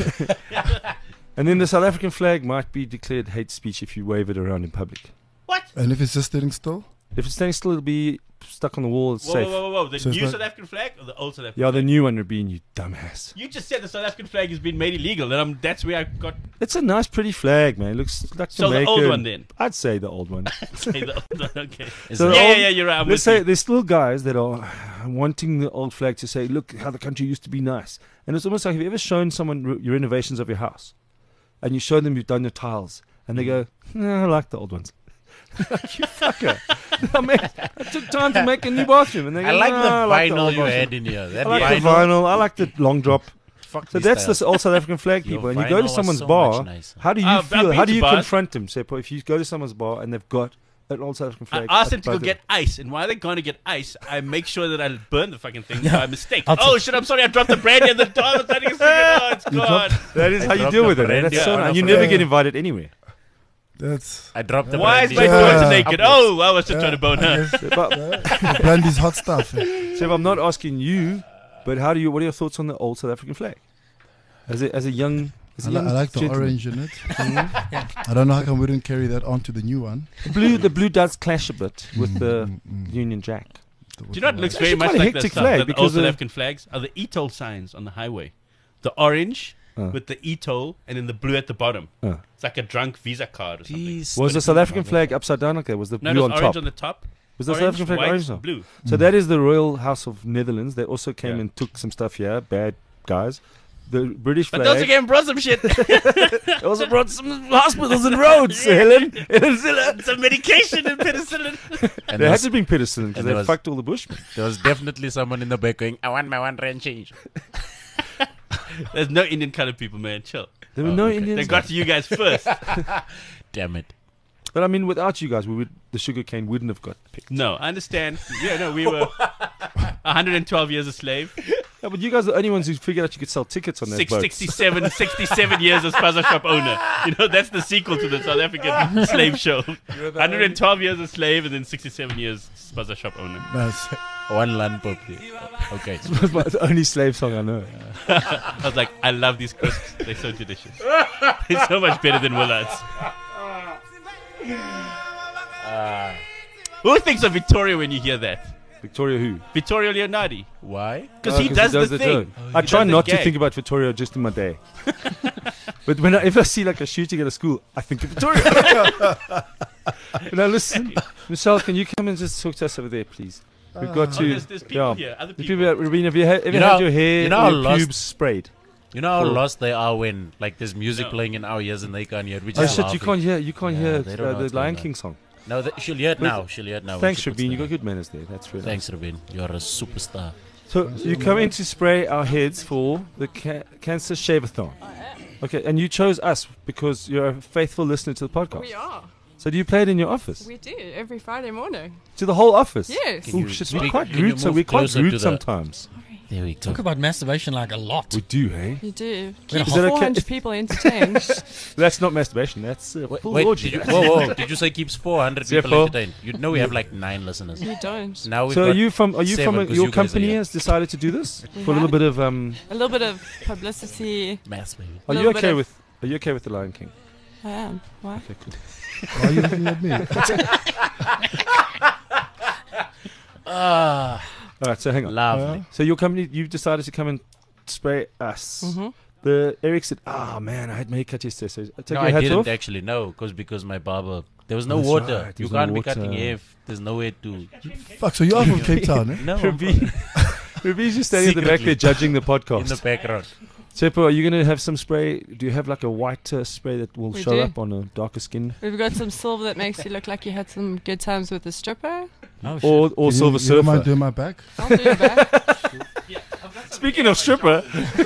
And then the South African flag might be declared hate speech if you wave it around in public. What? And if it's just sitting still? If it's staying still, it'll be stuck on the wall. It's Whoa, safe. whoa. The So it's new not- South African flag or the old South African Yeah, flag? the new one, Rabin, you dumbass. You just said the South African flag has been made illegal, and that's where I got. It's a nice, pretty flag, man. It looks like So the Jamaican. old one then? I'd say the old one. Say the old one, okay. So the yeah, old- yeah, you're right. I'm Let's with say you. there's still guys that are wanting the old flag to say, look how the country used to be nice. And it's almost like, have you ever shown someone your renovations of your house? And you show them you've done your tiles. And they go, no, I like the old ones. You fucker. I took time to make a new bathroom. And they go, I like "No, the I like the vinyl old you bathroom." had in here. That I like the vinyl. I like the long drop. Fuck So these that's styles. the old South African flag, Your people. And you go vinyl to was someone's so bar. much nicer. How do you I've feel? been How do to you bars. confront them? Say, if you go to someone's bar and they've got an old South African I flag. asked them to go above get ice, and while they're going to get ice, I make sure that I burn the fucking thing Yeah. by mistake. I'll Oh shit! I'm sorry, I dropped the brandy at the door. Oh, it's gone. That is how you dropped deal the with it. brandy That's so on nice. a You never friend. get invited anywhere. That's I dropped the Why is brandy. my Yeah. daughter naked? Oh, I was just trying to bone her. But, Brandy's hot stuff. so if I'm not asking you, but what are your thoughts on the old South African flag? As a young, I like the gentleman. orange in it. I don't know how come we didn't carry that on to the new one. The blue does clash a bit with the Union Jack. Do you know what looks It's very actually much quite a like the, hectic South, flag the because old South of- African flags? Are the ETOL signs on the highway? The orange with the ETOL and then the blue at the bottom. It's like a drunk Visa card or something. Jeez. Was the South African flag upside down? Okay, was the No, it blue was on orange top? on the top. Was the South Orange, African flag white, orange now? blue. So that is the Royal House of Netherlands. They also came Yeah. and took some stuff here. Bad guys. The British But flag. those again brought some shit. They also brought some hospitals and roads, Helen. Some medication and penicillin. And They had there's- to bring penicillin because and they there was- fucked all the Bushmen. there was definitely someone in the back going, I want my 1 rand change. There's no Indian colored people, man. Chill. There were no okay. Indians. They got to you guys first. Damn it. But I mean, without you guys, the sugarcane wouldn't have got picked. No, I understand. Yeah, no, we were 112 years a slave. Yeah, but you guys are the only ones who figured out you could sell tickets on that boat. 67 years as Spaza shop owner. You know, that's the sequel to the South African slave show. 112 years a slave and then 67 years Spaza shop owner. Nice. 1 land property. Okay. That's my only slave song I know. I was like, I love these crisps. They're so delicious. They're so much better than Willard's. Who thinks of Victoria when you hear that? Victoria who? Vittorio Leonardi. Why? Because he does the thing. joke. I He try does the not to gag. think about Victoria just in my day. But if I see like a shooting at a school, I think of Victoria. Now listen, Michelle, can you come and just talk to us over there, please? We've got to. there's people here, other There's people. Rabin, have you ever You know- had your hair you know or how your lost- pubes sprayed? You know how Cool. lost they are when like there's music No. playing in our ears and they can't hear it. We Oh just shit, you laughing. can't hear. You can't Yeah, hear they don't know the what's Lion going on. King song. No, she'll hear it Wait, now. She'll hear it now. when Thanks, she puts Rabin. You the- got good manners there. That's really Thanks, Rabin. You're a superstar. So you come in to spray our heads for the Cancer Shave-a-thon. Okay, and you chose us because you're a faithful listener to the podcast. We are. So do you play it in your office? We do every Friday morning. To the whole office? Yes. Can Oh you shit, we're speak- quite can you rude. So move we're quite closer to rude the- sometimes. There we go. Talk about masturbation like a lot. We do, hey? You do. Is Keep that okay? 400 people entertained. That's not masturbation. That's full Wait, orgy. did you, whoa. Did you say keeps 400 people CFO? entertained? You know we have like 9 listeners. You don't. Now we've So are got you from 7 'cause your you guys are company here. has decided to do this We for a little have. bit of A little bit of publicity. Maths, baby. Are you little bit okay of- with the Lion King? I am. Why? Okay, cool. Why are you looking at me? right, so hang on. Lovely. So your company, you've decided to come and spray us. The Eric said, man, I had my hair cut yesterday. So take No, your I hats didn't off. actually. No, because my barber, there was no That's water. right, You there's no can't be water. cutting hair if there's nowhere to. Fuck, so you are from Cape Town, eh? No, Rabi's just standing at the back there judging the podcast. in the background. Seppo, are you going to have some spray? Do you have like a white spray that will We show do. up on a darker skin? We've got some silver that makes you look like you had some good times with a stripper. Oh, shit. Or You Silver don't mind Surfer? doing my back? I'll do your back. Speaking of stripper.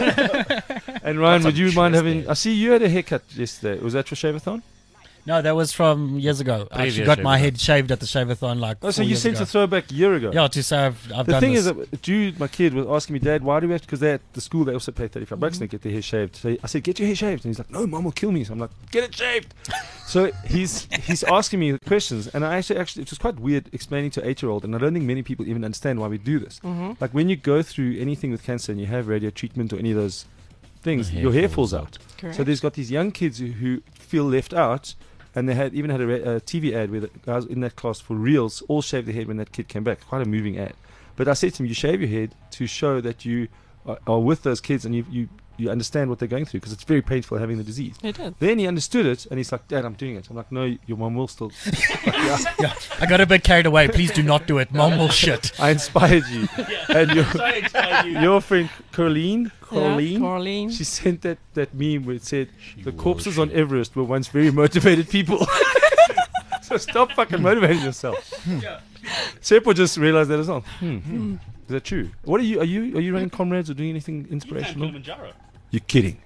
And Ryan, Got would you some mind chest having... there. I see you had a haircut yesterday. Was that for Shave-a-thon? No, that was from years ago. I actually Previous got my Shave-a-thon. head shaved at the Shave-a-thon like Oh, so 4 you years sent ago. a throwback a year ago? Yeah, to say I've The done thing this. is that Jude, my kid, was asking me, Dad, why do we have to... Because they at the school, they also pay $35 to get their hair shaved. So I said, get your hair shaved. And he's like, no, Mom will kill me. So I'm like, get it shaved. So he's asking me questions. And I actually, it was quite weird explaining to an 8-year-old. And I don't think many people even understand why we do this. Like when you go through anything with cancer and you have radio treatment or any of those things, your hair falls out. Correct. So there's got these young kids who feel left out. And they had even had a TV ad where the guys in that class for reals all shaved their head when that kid came back. Quite a moving ad. But I said to him, you shave your head to show that you are with those kids and you understand what they're going through because it's very painful having the disease. He did. Then he understood it and he's like, Dad, I'm doing it. I'm like, no, your mom will still. Yeah, I got a bit carried away. Please do not do it. Mom will shit. I inspired you. And your friend Coraline, Coraline. she sent that meme where it said, the corpses on Everest were once very motivated people. So stop fucking motivating yourself. Seppo just realized that as well. Is that true? What are you running comrades or doing anything inspirational? You're kidding.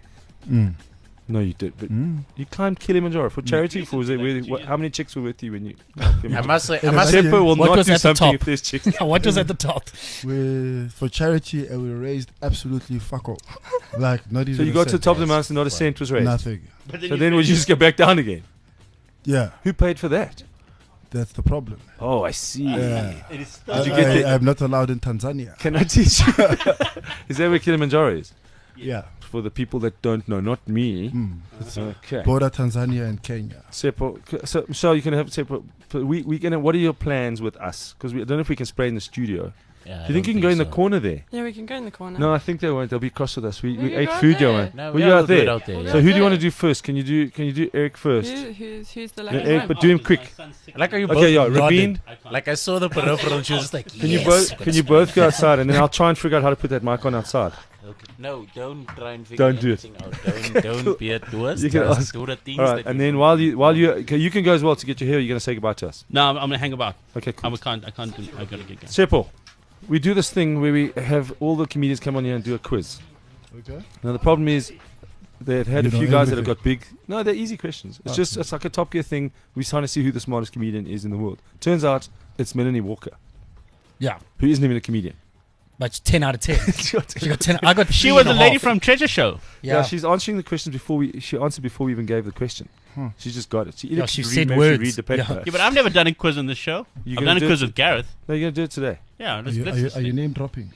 No, you did. But you climbed Kilimanjaro for charity. For was it? How many chicks were with you when you? I must say, Seppo will What not was do at the something top? if there's chicks. What was at the top? For charity, and we raised absolutely fuck all. Like, not even So you a got to the cent. top of the mountain, not a cent was raised. Nothing. So then would you just go back down again? Yeah, Who paid for that? that's the problem. Oh, I see. Yeah. Did you get the? I'm not allowed in Tanzania. Can I teach you? Is that where Kilimanjaro is? Yeah. For the people that don't know, not me. Okay. Border Tanzania and Kenya. Seppo, so Michelle, you can have Seppo. We gonna. What are your plans with us? Because we I don't know if we can spray in the studio. Yeah, Do you think you can go in the corner there? Yeah, we can go in the corner. No, I think they won't. They'll be cross with us. We can ate go out food, there. Johan. No, Will yeah, you we'll out do it there? out there, yeah. So who do you want to Yeah. do first? Can you do Eric first? Who's the Yeah, lucky Eric, one? but do him quick. I like how you both Okay, yeah, nodded. Rabin. Like I saw the peripheral and she was just like, Can you both? Can you both go outside, and then I'll try and figure out how to put that mic on outside. Okay. No, don't try and figure Don't do it. anything out. Don't be a tourist. You can Just ask. do the things All right, that and you then while you okay, you can go as well to get your hair. You're gonna say goodbye to us. No, I'm gonna hang about. Okay, cool. I can't. I gotta get going. Seppo, we do this thing where we have all the comedians come on here and do a quiz. Okay. Now the problem is they've had You a few know guys that have everything. got big. No, they're easy questions. It's just it's like a Top Gear thing. We're trying to see who the smartest comedian is in the world. Turns out it's Melanie Walker, Yeah, who isn't even a comedian. but 10 out of 10. She got 10. I got. She 3 was and the a lady half. from Treasure Show. Yeah, she's answering the questions before she answered before we even gave the question. She just got it. She, Yeah, either she could said maybe she words. read the paper. Yeah. Yeah, but I've never done a quiz on this show. You I've gonna done a do quiz it? with Gareth. No, you're gonna do it today. Yeah, Are let's, you, let's are you, just are you see. name dropping?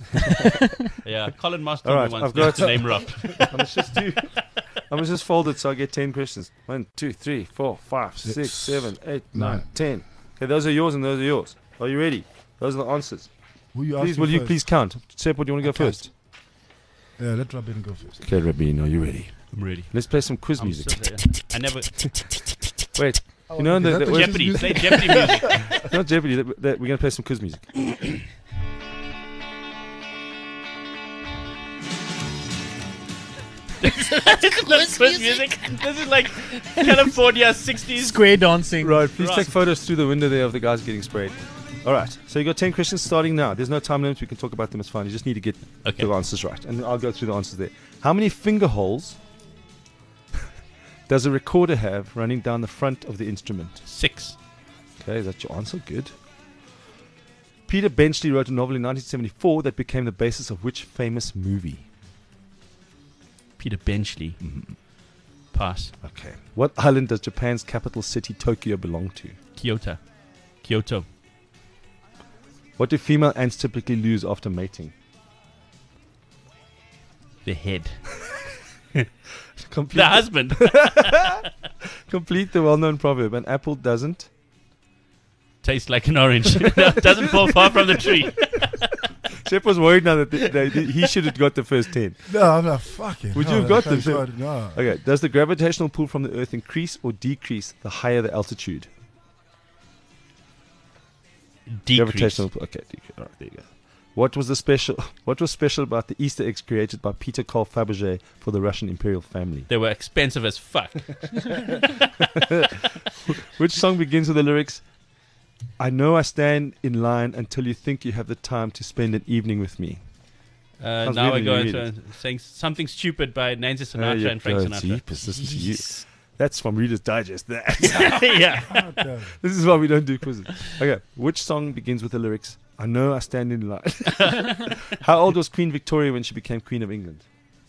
Yeah, Colin Marston All right, once I've used got- to name Rob. I'm gonna just fold it so I get 10 questions. 1, 2, 3, 4, 5, 6, 7, 8, 9, 10. Okay, those are yours and those are yours. Are you ready? Those are the answers. Who you Please, asking will you first? please count? Seppo, do you want to go count. first? Yeah, let Rabin go first. Okay, Rabin, are you ready? I'm ready. Let's play some quiz I'm music. still there. I never. Wait, you know okay, the that's wait, Jeopardy. Play Jeopardy music. not Jeopardy. We're gonna play some quiz music. Quiz music. This is like California 60s. Square dancing. Right, please Right. take photos through the window there of the guys getting sprayed. All right, so you got 10 questions starting now. There's no time limit. We can talk about them. It's fine. You just need to get Okay. the answers right, and I'll go through the answers there. How many finger holes does a recorder have running down the front of the instrument? 6. Okay, that's your answer. Good. Peter Benchley wrote a novel in 1974 that became the basis of which famous movie? Peter Benchley. Pass. Okay. What island does Japan's capital city Tokyo belong to? Kyoto. Kyoto. What do female ants typically lose after mating? The head. Complete The husband. Complete the well-known proverb. An apple doesn't. Tastes like an orange. No, it doesn't fall far from the tree. Shep was worried now that he should have got the first 10. No, I'm like, fuck it. Would you have got them? Thank God, no. Okay, does the gravitational pull from the Earth increase or decrease the higher the altitude? Decrease. Gravitational pull. Okay, decrease. All right, there you go. What was special about the Easter eggs created by Peter Carl Fabergé for the Russian imperial family? They were expensive as fuck. Which song begins with the lyrics, I know I stand in line until you think you have the time to spend an evening with me? Now I go into saying Something Stupid by Nancy Sinatra and Frank Sinatra. Jeepers, listen to you. That's from Reader's Digest. Yeah. This is why we don't do quizzes. Okay, which song begins with the lyrics, I know I stand in line? How old was Queen Victoria when she became Queen of England?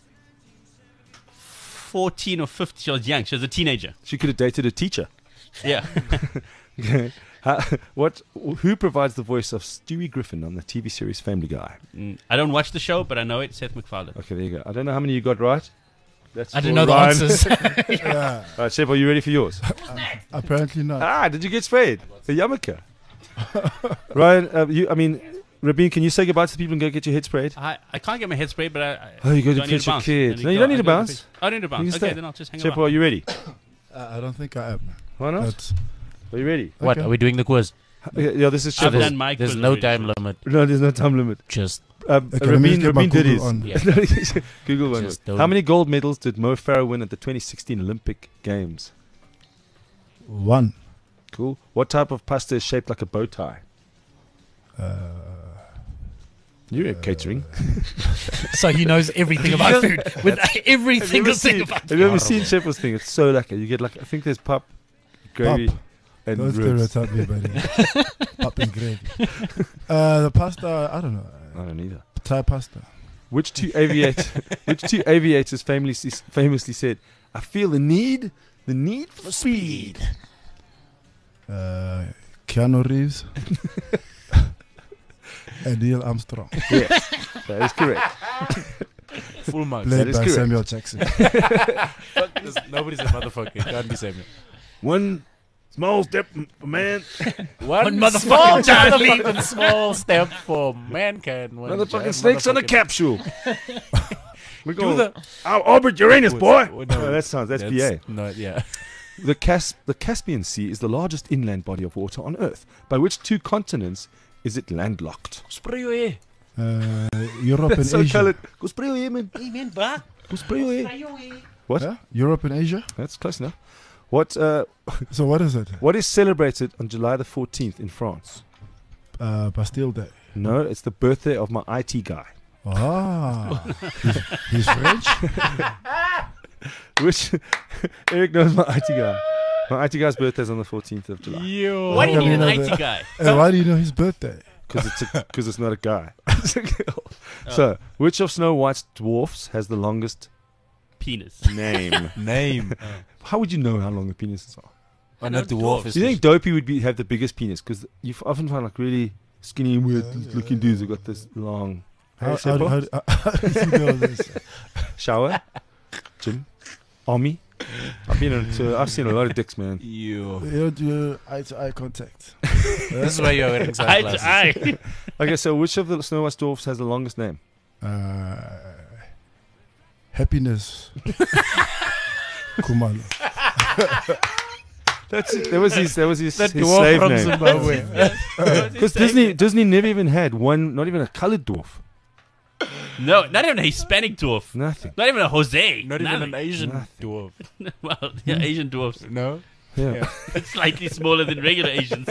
14 or 15. She was young. She was a teenager. She could have dated a teacher. Yeah. Okay. Who provides the voice of Stewie Griffin on the TV series Family Guy? I don't watch the show, but I know it's Seth MacFarlane. Okay, there you go. I don't know how many you got right. I didn't know the answers. Yeah. All right, Shep, are you ready for yours? Apparently not. Did you get sprayed? The yarmulke. Ryan, Rabin, can you say goodbye to the people and go get your head sprayed? I can't get my head sprayed, but you go do to I need fetch your bounce? kid. No, you don't need to bounce. I don't need to bounce. Okay, then I'll just hang Shep, around. are you ready? I don't think I am. Why not? But Are you ready? What, are we doing the quiz? Yeah, this is Shep. I've done my There's quiz no already. time limit. No, there's no time limit. Just Rabin did his. on. Yeah. Google one. Just don't- How many gold medals did Mo Farah win at the 2016 Olympic Games? 1. Cool. What type of pasta is shaped like a bow tie? You're catering. So he knows everything about food. With every single thing about Have you ever seen Shepard's thing? It's so lekker. You get I think there's pap, gravy, and Don't ribs. stereotype me, buddy. Pop and gravy. The pasta, I don't know. I don't either. Thai pasta. Which two aviators famously said, "I feel the need for speed." Keanu Reeves. and Neil Armstrong. Yes, that is correct. Full marks. Played That is by correct. Samuel Jackson. Nobody's a motherfucker. Can't be Samuel. One small step for man. One motherfucking small giant leap and small step for mankind. One Motherfucking giant snakes on a motherfucking- capsule. We're Do going. the- I'll orbit Uranus, boy. Oh, No, that's BA. No, yeah. The Caspian Sea is the largest inland body of water on Earth. By which two continents is it landlocked? Spray your hair. Europe and That's so Asia. colored. Go spray your hair, man. Amen, bra. Go spray your hair. What? Yeah? Europe and Asia. That's close enough. What? So what is it? What is celebrated on July the 14th in France? Bastille Day. No, it's the birthday of my IT guy. Ah, he's French. Which Eric knows my IT guy. My IT guy's birthday is on the 14th of July. Why do you How need come an you know IT that? guy? Why do you know his birthday? Because it's not a guy. It's a girl. So, which of Snow White's dwarfs has the longest Penis. name? Name. How would you know how long the penises are? Oh, not the wolf. Do you think Dopey would have the biggest penis? Because you often find like really skinny, weird-looking dudes who got this long. How Hey, do you know this? Shower, gym, army. I've seen a lot of dicks, man. You. You don't do eye-to-eye contact. This is why you're wearing sunglasses. Eye. Okay, so which of the Snow White dwarfs has the longest name? Happiness. Kumalo. That's it. That was his That his dwarf slave from name. Zimbabwe. Because Disney never even had one, not even a colored dwarf. No, not even a Hispanic dwarf. Nothing. Not even a Jose. Not even an Asian Nothing. dwarf. Well, yeah, Asian dwarfs. No? Yeah. It's slightly smaller than regular Asians.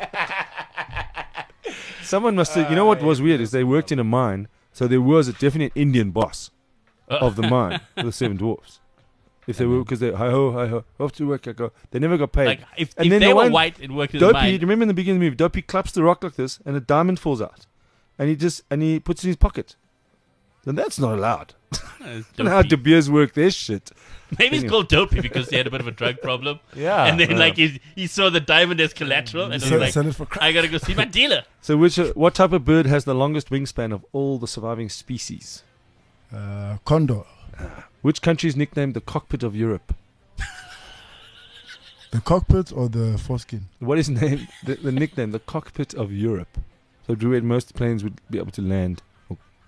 Someone must have. You know what was weird is they worked in a mine, so there was a definite Indian boss of the mine, the Seven Dwarfs. If they were, because they hi ho, off to work I go. They never got paid. Like, if And then they the were one- white and worked in the Dopey, mine. remember in the beginning of the movie, Dopey claps the rock like this, and a diamond falls out, and he puts it in his pocket. Then that's not allowed. It's And how Dopey. De Beers work their shit. Maybe it's called Dopey because he had a bit of a drug problem. Yeah. And then, like, he saw the diamond as collateral and he was like, Sell it for crap. I gotta go see my dealer. So, what type of bird has the longest wingspan of all the surviving species? Condor. Which country is nicknamed the cockpit of Europe? The cockpit or the foreskin? What is named the nickname the cockpit of Europe? So, where most planes would be able to land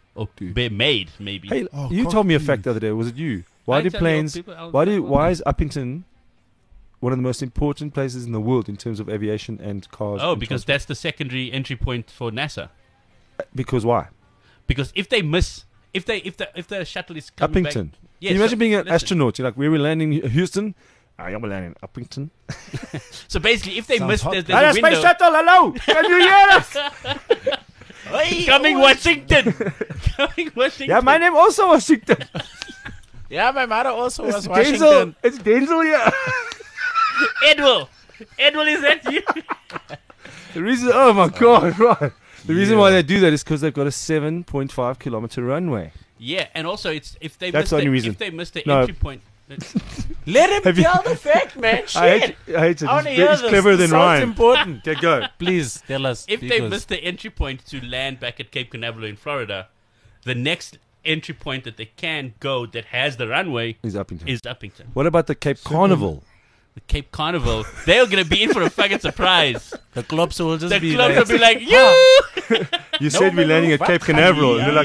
or made, maybe. Hey, Oh, you told me a cocktease. fact the other day. Was it you? I Why do tell you, planes? people, Why is Uppington one of the most important places in the world in terms of aviation and cars? Oh, and because transport? that's the secondary entry point for NASA. Because why? Because if they miss, if the shuttle is coming Uppington. back, Can you imagine being an listen. astronaut? You're like, where are we landing? Houston. I'm landing in Uppington. So basically, if they Sounds miss, hot. there's Hey, a space window. shuttle, hello! Can you hear us? Coming Washington. Coming Washington. Yeah, my name also Washington. Yeah, my mother also was Denzel. Washington. It's Denzel here. Edwell. Edwell, is that you? The reason, oh my God, right. The reason why they do that is because they've got a 7.5 kilometer runway. Yeah, and also it's if they That's miss the only the, reason. if they miss the No. entry point. Let him Have you- tell the fact, man. Shit. I hate it. I wanna He's, hear he's this. cleverer This than sounds Ryan. important. Okay, go. Please tell us. If they because- miss the entry point to land back at Cape Canaveral in Florida, the next entry point that they can go that has the runway He's Uppington. is Uppington. What about the Cape Carnival? The Cape Carnival, they're going to be in for a fucking surprise. the clubs will just The be club like, will be like, you! You said we're landing at Cape Canaveral. And they're like,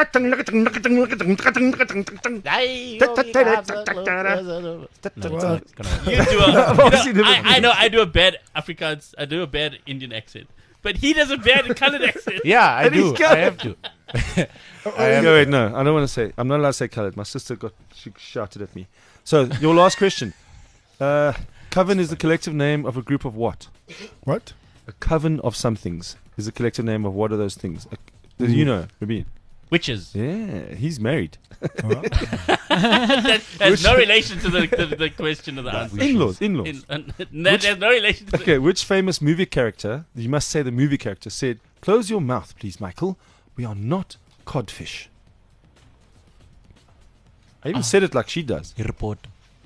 No, it's not gonna work. You do I've obviously never- I know I do a bad Afrikaans, I do a bad Indian accent. But he does a bad colored accent. Yeah, I And he's do. got I it. have to. No, wait, no, I don't want to say. I'm not allowed to say coloured. My sister she shouted at me. So, your last question. Coven is the collective name of a group of what? What? A coven of somethings is the collective name of what are those things? Do you know, Rabin? Witches. Yeah, he's married. That has no relation to the question of the answer. In-laws. There's no relation to Okay, which famous movie character, you must say the movie character, said, "Close your mouth, please, Michael. We are not codfish." I even said it like she does. Report.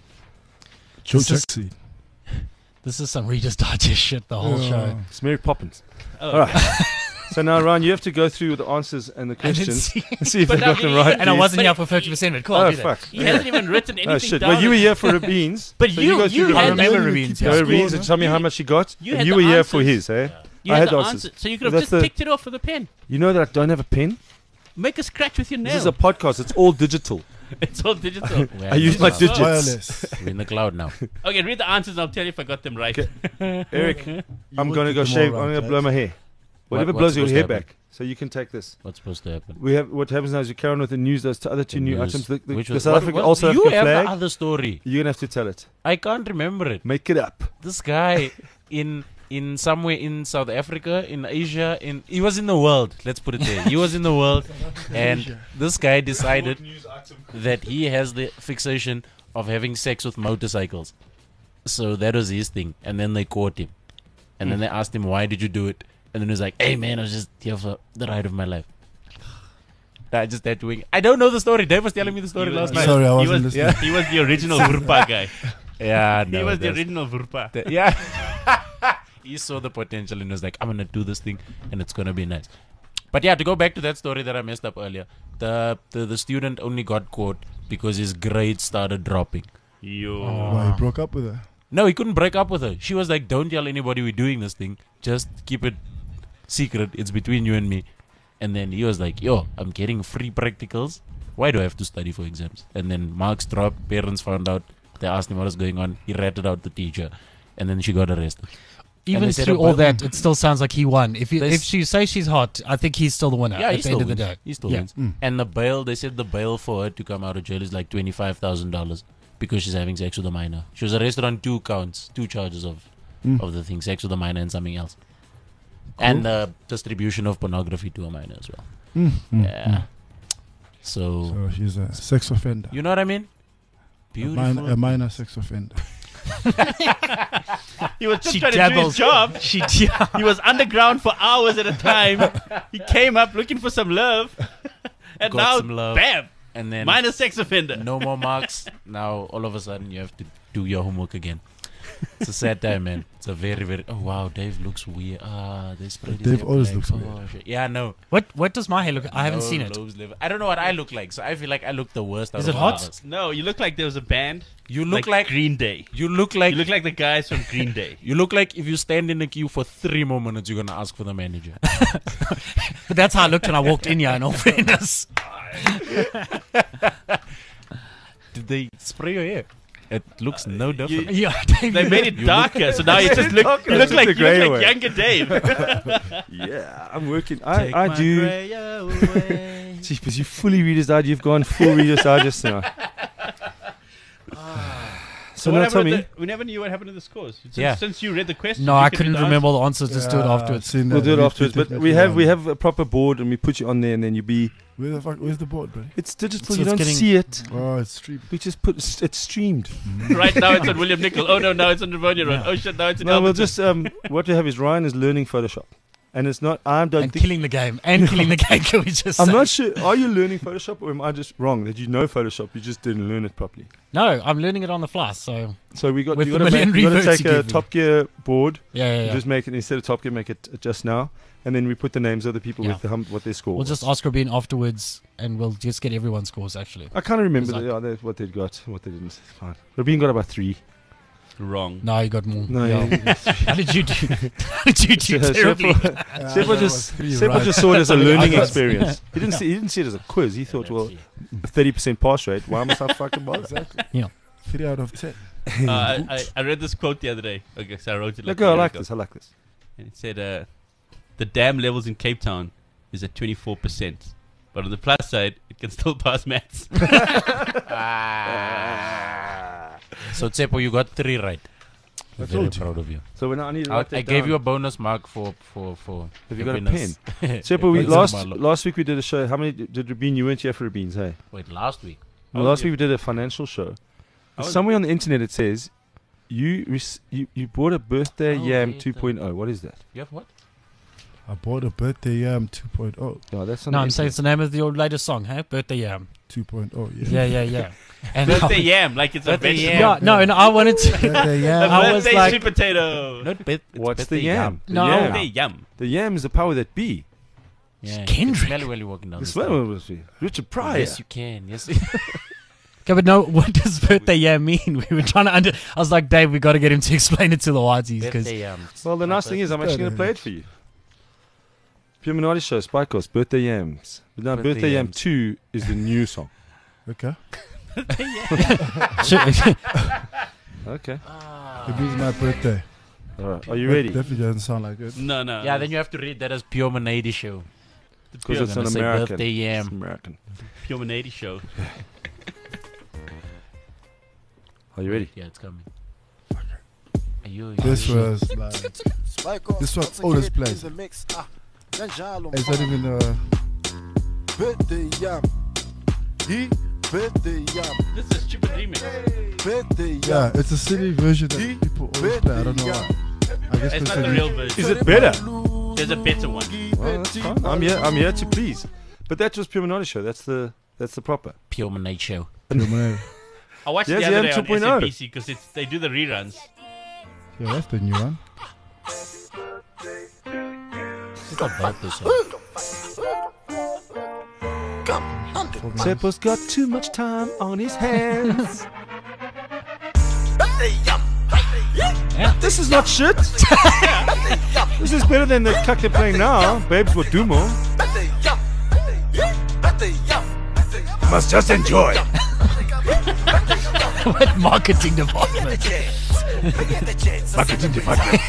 Joe This is- Jackson. This is some Reader's Digest shit, the whole show. It's Mary Poppins. Oh. All right. So now, Ryan, you have to go through the answers and the And then questions see- and see if But they no, got them he- right. And I please. wasn't here for 50%, but cool, I'll Oh, do that. fuck. He hasn't even written anything Oh, shit. down. Well, you were here for Rabin's. But so you- go you through had- I Rabin's. remember Rabin's, Go yeah. Rabin's and tell me how much he got. you And had you the were here answers. for his, eh? You I had had the answers. answer. So you could have That's just the- ticked it off with a pen. You know that I don't have a pen? Make a scratch with your nail. This is a podcast. It's all digital. It's all digital. I use my digits. Wireless. We're in the cloud now. Okay, read the answers. I'll tell you if I got them right. Eric, I'm would going to get go them shave. all I'm right, going to blow my hair. Whatever what's blows your supposed hair to happen? back. So you can take this. What's supposed to happen? We have what happens now is you carry on with the news. Those other two The new news. items. The Which the was- South what- African, what- all South you African have flag. the other story. You're gonna have to tell it. I can't remember it. Make it up. This guy in somewhere in South Africa, in Asia, he was in the world. Let's put it there. He was in the world, and this guy decided that he has the fixation of having sex with motorcycles. So that was his thing, and then they caught him, and then they asked him, "Why did you do it?" And then he was like, "Hey man, I was just here for the ride of my life." I just had to wing. I don't know the story. Dave was telling me the story last night. Sorry, I He wasn't was, listening. he was the original Vurpa guy. Yeah, no, He was the that's- original Vurpa. Yeah. He saw the potential and was like, I'm going to do this thing and it's going to be nice. But yeah, to go back to that story that I messed up earlier, the student only got caught because his grades started dropping. Yo. Why he broke up with her? No, he couldn't break up with her. She was like, don't tell anybody we're doing this thing. Just keep it secret. It's between you and me. And then he was like, yo, I'm getting free practicals. Why do I have to study for exams? And then marks dropped. Parents found out. They asked him what was going on. He ratted out the teacher. And then she got arrested. Even they said through about- all that, it still sounds like he won. If They if she say she's hot, I think he's still the winner Yeah, at he the still end of the wins. day. He still Yeah. wins. And the bail, they said the bail for her to come out of jail is like $25,000 because she's having sex with a minor. She was arrested on 2 counts, 2 charges of the thing, sex with a minor and something else. And distribution of pornography to a minor as well. Yeah. So, So she's a sex offender. you know what I mean? Beautiful. A minor sex offender. He was just She trying to do his dabbles. job. She He was underground for hours at a time. He came up looking for some love. And Got now, some love. bam, And then minor sex offender. no more marks. Now, all of a sudden, you have to do your homework again. It's a sad time, man. It's a very, very. Oh wow, Dave looks weird. They sprayed his Dave hair always black. looks Oh, weird. shit. Yeah, I know. What does my hair look? I haven't seen it. I don't know what I look like, so I feel like I look the worst. Is out it of all hot? of us. No, you look like there was a band. You look like Green Day. You look like the guys from Green Day. You look like if you stand in a queue for 3 more minutes, you're gonna ask for the manager. But that's how I looked when I walked in here. In all fairness, Did they spray your hair? It looks no different. yeah, They made it darker, so now you just look. You look like younger Dave. Yeah, I'm working. Take I my do. gray away. Jeepers, you fully Reader's Digest. You've gone full Reader's Digest now. So what now happened tell to me. we never knew what happened to the scores. Yeah. Since you read the question, no, you I can couldn't read the remember the answers. Just do it afterwards. We'll do it afterwards. But we have a proper board and we put you on there and then you be. Where's the board, bro? It's digital. So You it's don't getting- see it. Oh, it's streamed. We just put it's streamed. answers. Right now it's on William Nicol. Oh no, now it's on Rivonia Road. Oh shit, now it's in No, we'll Alberton. just what we have is Ryan is learning Photoshop, and it's not. I don't And think. killing the game. And killing the game. Can we just I'm say? not sure. Are you learning Photoshop, or am I just wrong that you know Photoshop? You just didn't learn it properly. No, I'm learning it on the fly. So So we got With you the got million to reverts take you a give me. Top Gear board. yeah. Just make it instead of Top Gear, make it just now, and then we put the names of the people Yeah. with what their score. We'll was. just ask Rabin afterwards, and we'll just get everyone's scores. Actually, I can't remember It's what they got, what they didn't. It's fine. Rabin got about 3. Wrong. no, you got more. No, Yeah. How did you do? How did you do terribly? Seppo just saw it as a learning experience. He didn't see it as a quiz. He thought, well, 30% pass rate. Why must I fucking bother? Exactly. Yeah. 3 out of 10. I read this quote the other day. Okay, so I wrote it. Look, a I year like ago. this. I like this. And it said the dam levels in Cape Town is at 24%, but on the plus side, it can still pass maths. So Tsepo, you got 3 right. I Very told you. proud of you. So when I need to I write that gave down. you a bonus mark for. Have you got a happiness. Seppo, Happiness. last week we did a show. How many did Rabin? You weren't here for Rabin's, hey? Wait, last week. Well, last week we did a financial show. Somewhere on the internet it says you bought a birthday yam 2.0. What is that? You have what? I bought a birthday yam 2.0. No, that's on No, the I'm saying internet. it's the name of your latest song, hey? Birthday Yam. 2.0, yeah. Yeah. And Birthday yam, like it's a Birthday vegetable. yam. yeah, no, I wanted to. Birthday A yam. I was birthday like- sweet potato. Not bit. What's the yam? The No. yam. Birthday yam. The yam is the power that be. Yeah, Kendrick. You can smell it while you're walking down The the smell street. was Richard Pryor. Yes, you can. Yes. Okay, but no, what does birthday yam mean? We were trying to I was like, Dave, we got to get him to explain it to the whiteys because Birthday yam. Well, the nice thing is, I'm actually going to play it for you. Pure Minardi Show, Spikos, Birthday Yams. But now, Birthday Birthday Yam Yams. 2 is the new song. Okay. Okay. It means my birthday. All right. Are you That ready? definitely doesn't sound like it. No. Yeah, then you have to read that as Pure Manady Show. Because it's gonna an say American. Birthday Yam. It's American. Pure Manady show. Are you ready? Yeah, it's coming. This was like. This was oldest place. Is that even Birthday yam. Birthday yam. This is a stupid remix. Birthday yam. Yeah, it's a silly version that people always play. I don't know why. I guess It's not because the real version. Is it better? There's a better one. Well, that's fine. I'm here to please. But that was Pure Minardi Show. That's the proper. Pure Manade Show. I watched Yes, the other yeah, day on 2.0. SABC because they do the reruns. Yeah, that's the new one. It's not bad, this one. Seppo's got too much time on his hands. This is not shit. This is better than the cuck they're playing now. Babes with Dumo. Must just enjoy. what marketing department? Marketing department.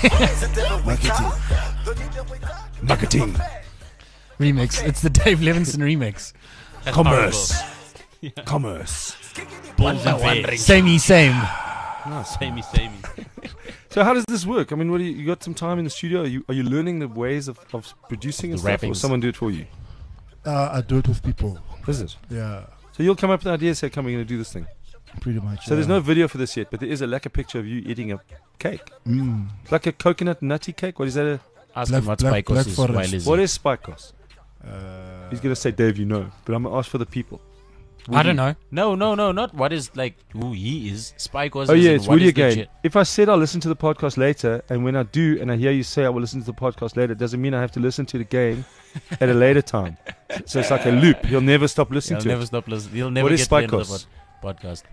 Marketing. Remix. It's the Dave Levinson remix. That's Commerce. horrible. Commerce. Bulls and bears. Samey, same. No, Samey. So how does this work? I mean, what do you got some time in the studio? Are you learning the ways of producing and The stuff, or rappings. someone do it for you? I do it with people. Is it? Yeah, So you'll come up with ideas, say, "Come, we're going to do this thing." pretty much. So there's no video for this yet, but there is a lacquer picture of you eating a cake. Mm. It's like a coconut nutty cake. What is that? Ask him what Black Spikos is Forest. while he's What is Spikos? Uh, He's going to say, Dave, you know. But I'm going to ask for the people. I don't know. No, not what is like who he is. Spike was. Oh yeah, it's what Woody is the again. jet- If I said I'll listen to the podcast later, and when I do, and I hear you say I will listen to the podcast later, it doesn't mean I have to listen to it again at a later time. So it's like a loop. He'll never stop listening He'll to never it. stop listening. He'll never What is get to the end of Spikos? the podcast.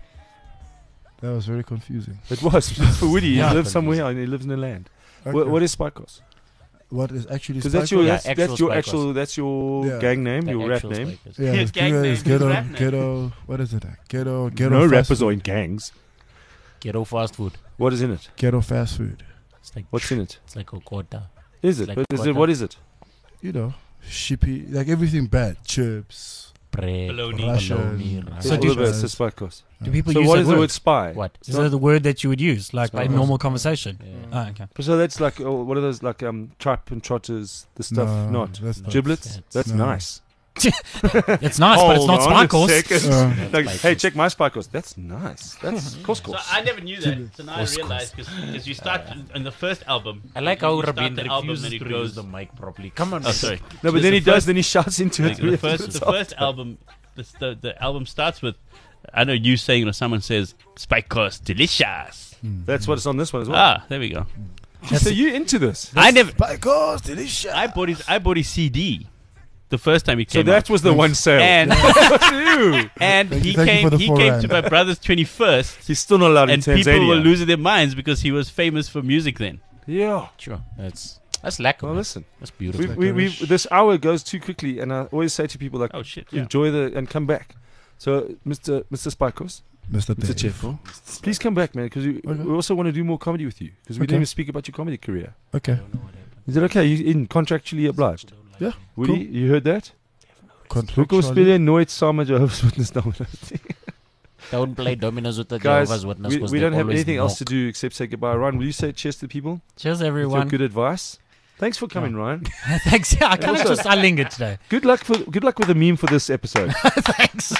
That was very confusing. It was for Woody. Yeah. He lives somewhere and he lives in the land. Okay. What is Spikos? What is actually Because that's your Spikos? that's your Yeah. gang name, The your rap actual name. Spikos. Yeah, His his gang ghetto, name, is his ghetto, rap name. ghetto. What is it? Ghetto. No fast rappers food. are in gangs. Ghetto fast food. What is in it? Ghetto fast food. It's like What's in it? It's like a quarter. Is It's it? like But is it? quarter. What is it? You know, shippy, like everything bad. Chips. Bread. Bologna. Russian. So All do- of it, it's Spikos. Do people So use what that is the word? word spy? What? Is that the word that you would use, like in Spikos. normal conversation? Yeah. Oh, okay. So that's like what are those like tripe and trotters? The stuff No, not that's not- giblets. That's no. nice. It's nice, but it's not Hold on a Spikos. second. Like, Spikos. hey, check my Spikos. That's nice. That's couscous. So I never knew that. So now I Couscous. realized because you start in the first album. I like how you start Rabin the album refuses and to it use goes. the mic properly. Come on, Oh, man. sorry. No, but Just then the he does. first- Then he shouts into it. The first album, the album starts with, I know you saying or someone says Spikos delicious. That's what it's on this one as well. Ah, there we go. So you into this? I never. Spikos, delicious. I bought his CD the first time he So came. that out. was the one sale. And Ew. and Thank he you for came the he 4 came rand. to my brother's 21st, He's still not allowed in and Tanzania. people were losing their minds because he was famous for music then. Yeah. Sure. That's lack. Well, listen. That's beautiful. We this hour goes too quickly, and I always say to people like, Oh shit! Yeah. enjoy the and come back. So, Mr. Spikos, Mr. Mr. Dave. Chef, please come back, man, because we also want to do more comedy with you because we Okay. didn't even speak about your comedy career. Okay. Is it okay? You in contractually obliged? Yeah. Woody, Cool. you heard that? Hoekom speel Contractually. jy nooit saam met Jehovah's Witness domino's? Don't play dominoes with the Guys, Jehovah's Witness. we 'cause we they don't have always anything else to knock. do except say goodbye. Ryan, will you say cheers to the people? Cheers, With your everyone. good advice. Thanks for coming, Ryan. Thanks. Yeah, I kind of Also- just I lingered today. Good luck with the meme for this episode. Thanks.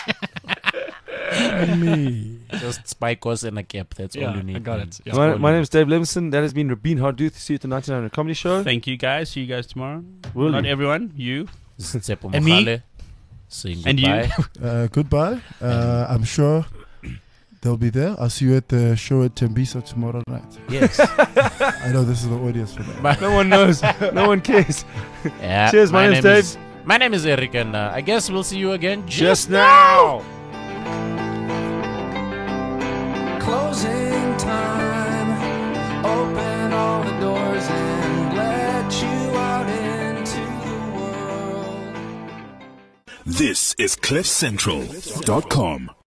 Me. Just Spikos and a cap. That's all you need. I got man. it. Yeah. My name is Dave Levinson. That has been Rabin Harduth. See you at the 99 Comedy Show. Thank you guys. See you guys tomorrow. Will Not you? everyone. You Tsepo And me? Mogale saying and you. goodbye. Goodbye. I'm sure they'll be there. I'll see you at the show at Tembisa tomorrow night. Yes. I know this is the audience for that. No one knows. No one cares. Yeah, Cheers, my name's Dave. My name is Eric, and I guess we'll see you again Just now. Closing time. Open all the doors and let you out into the world. This is CliffCentral.com.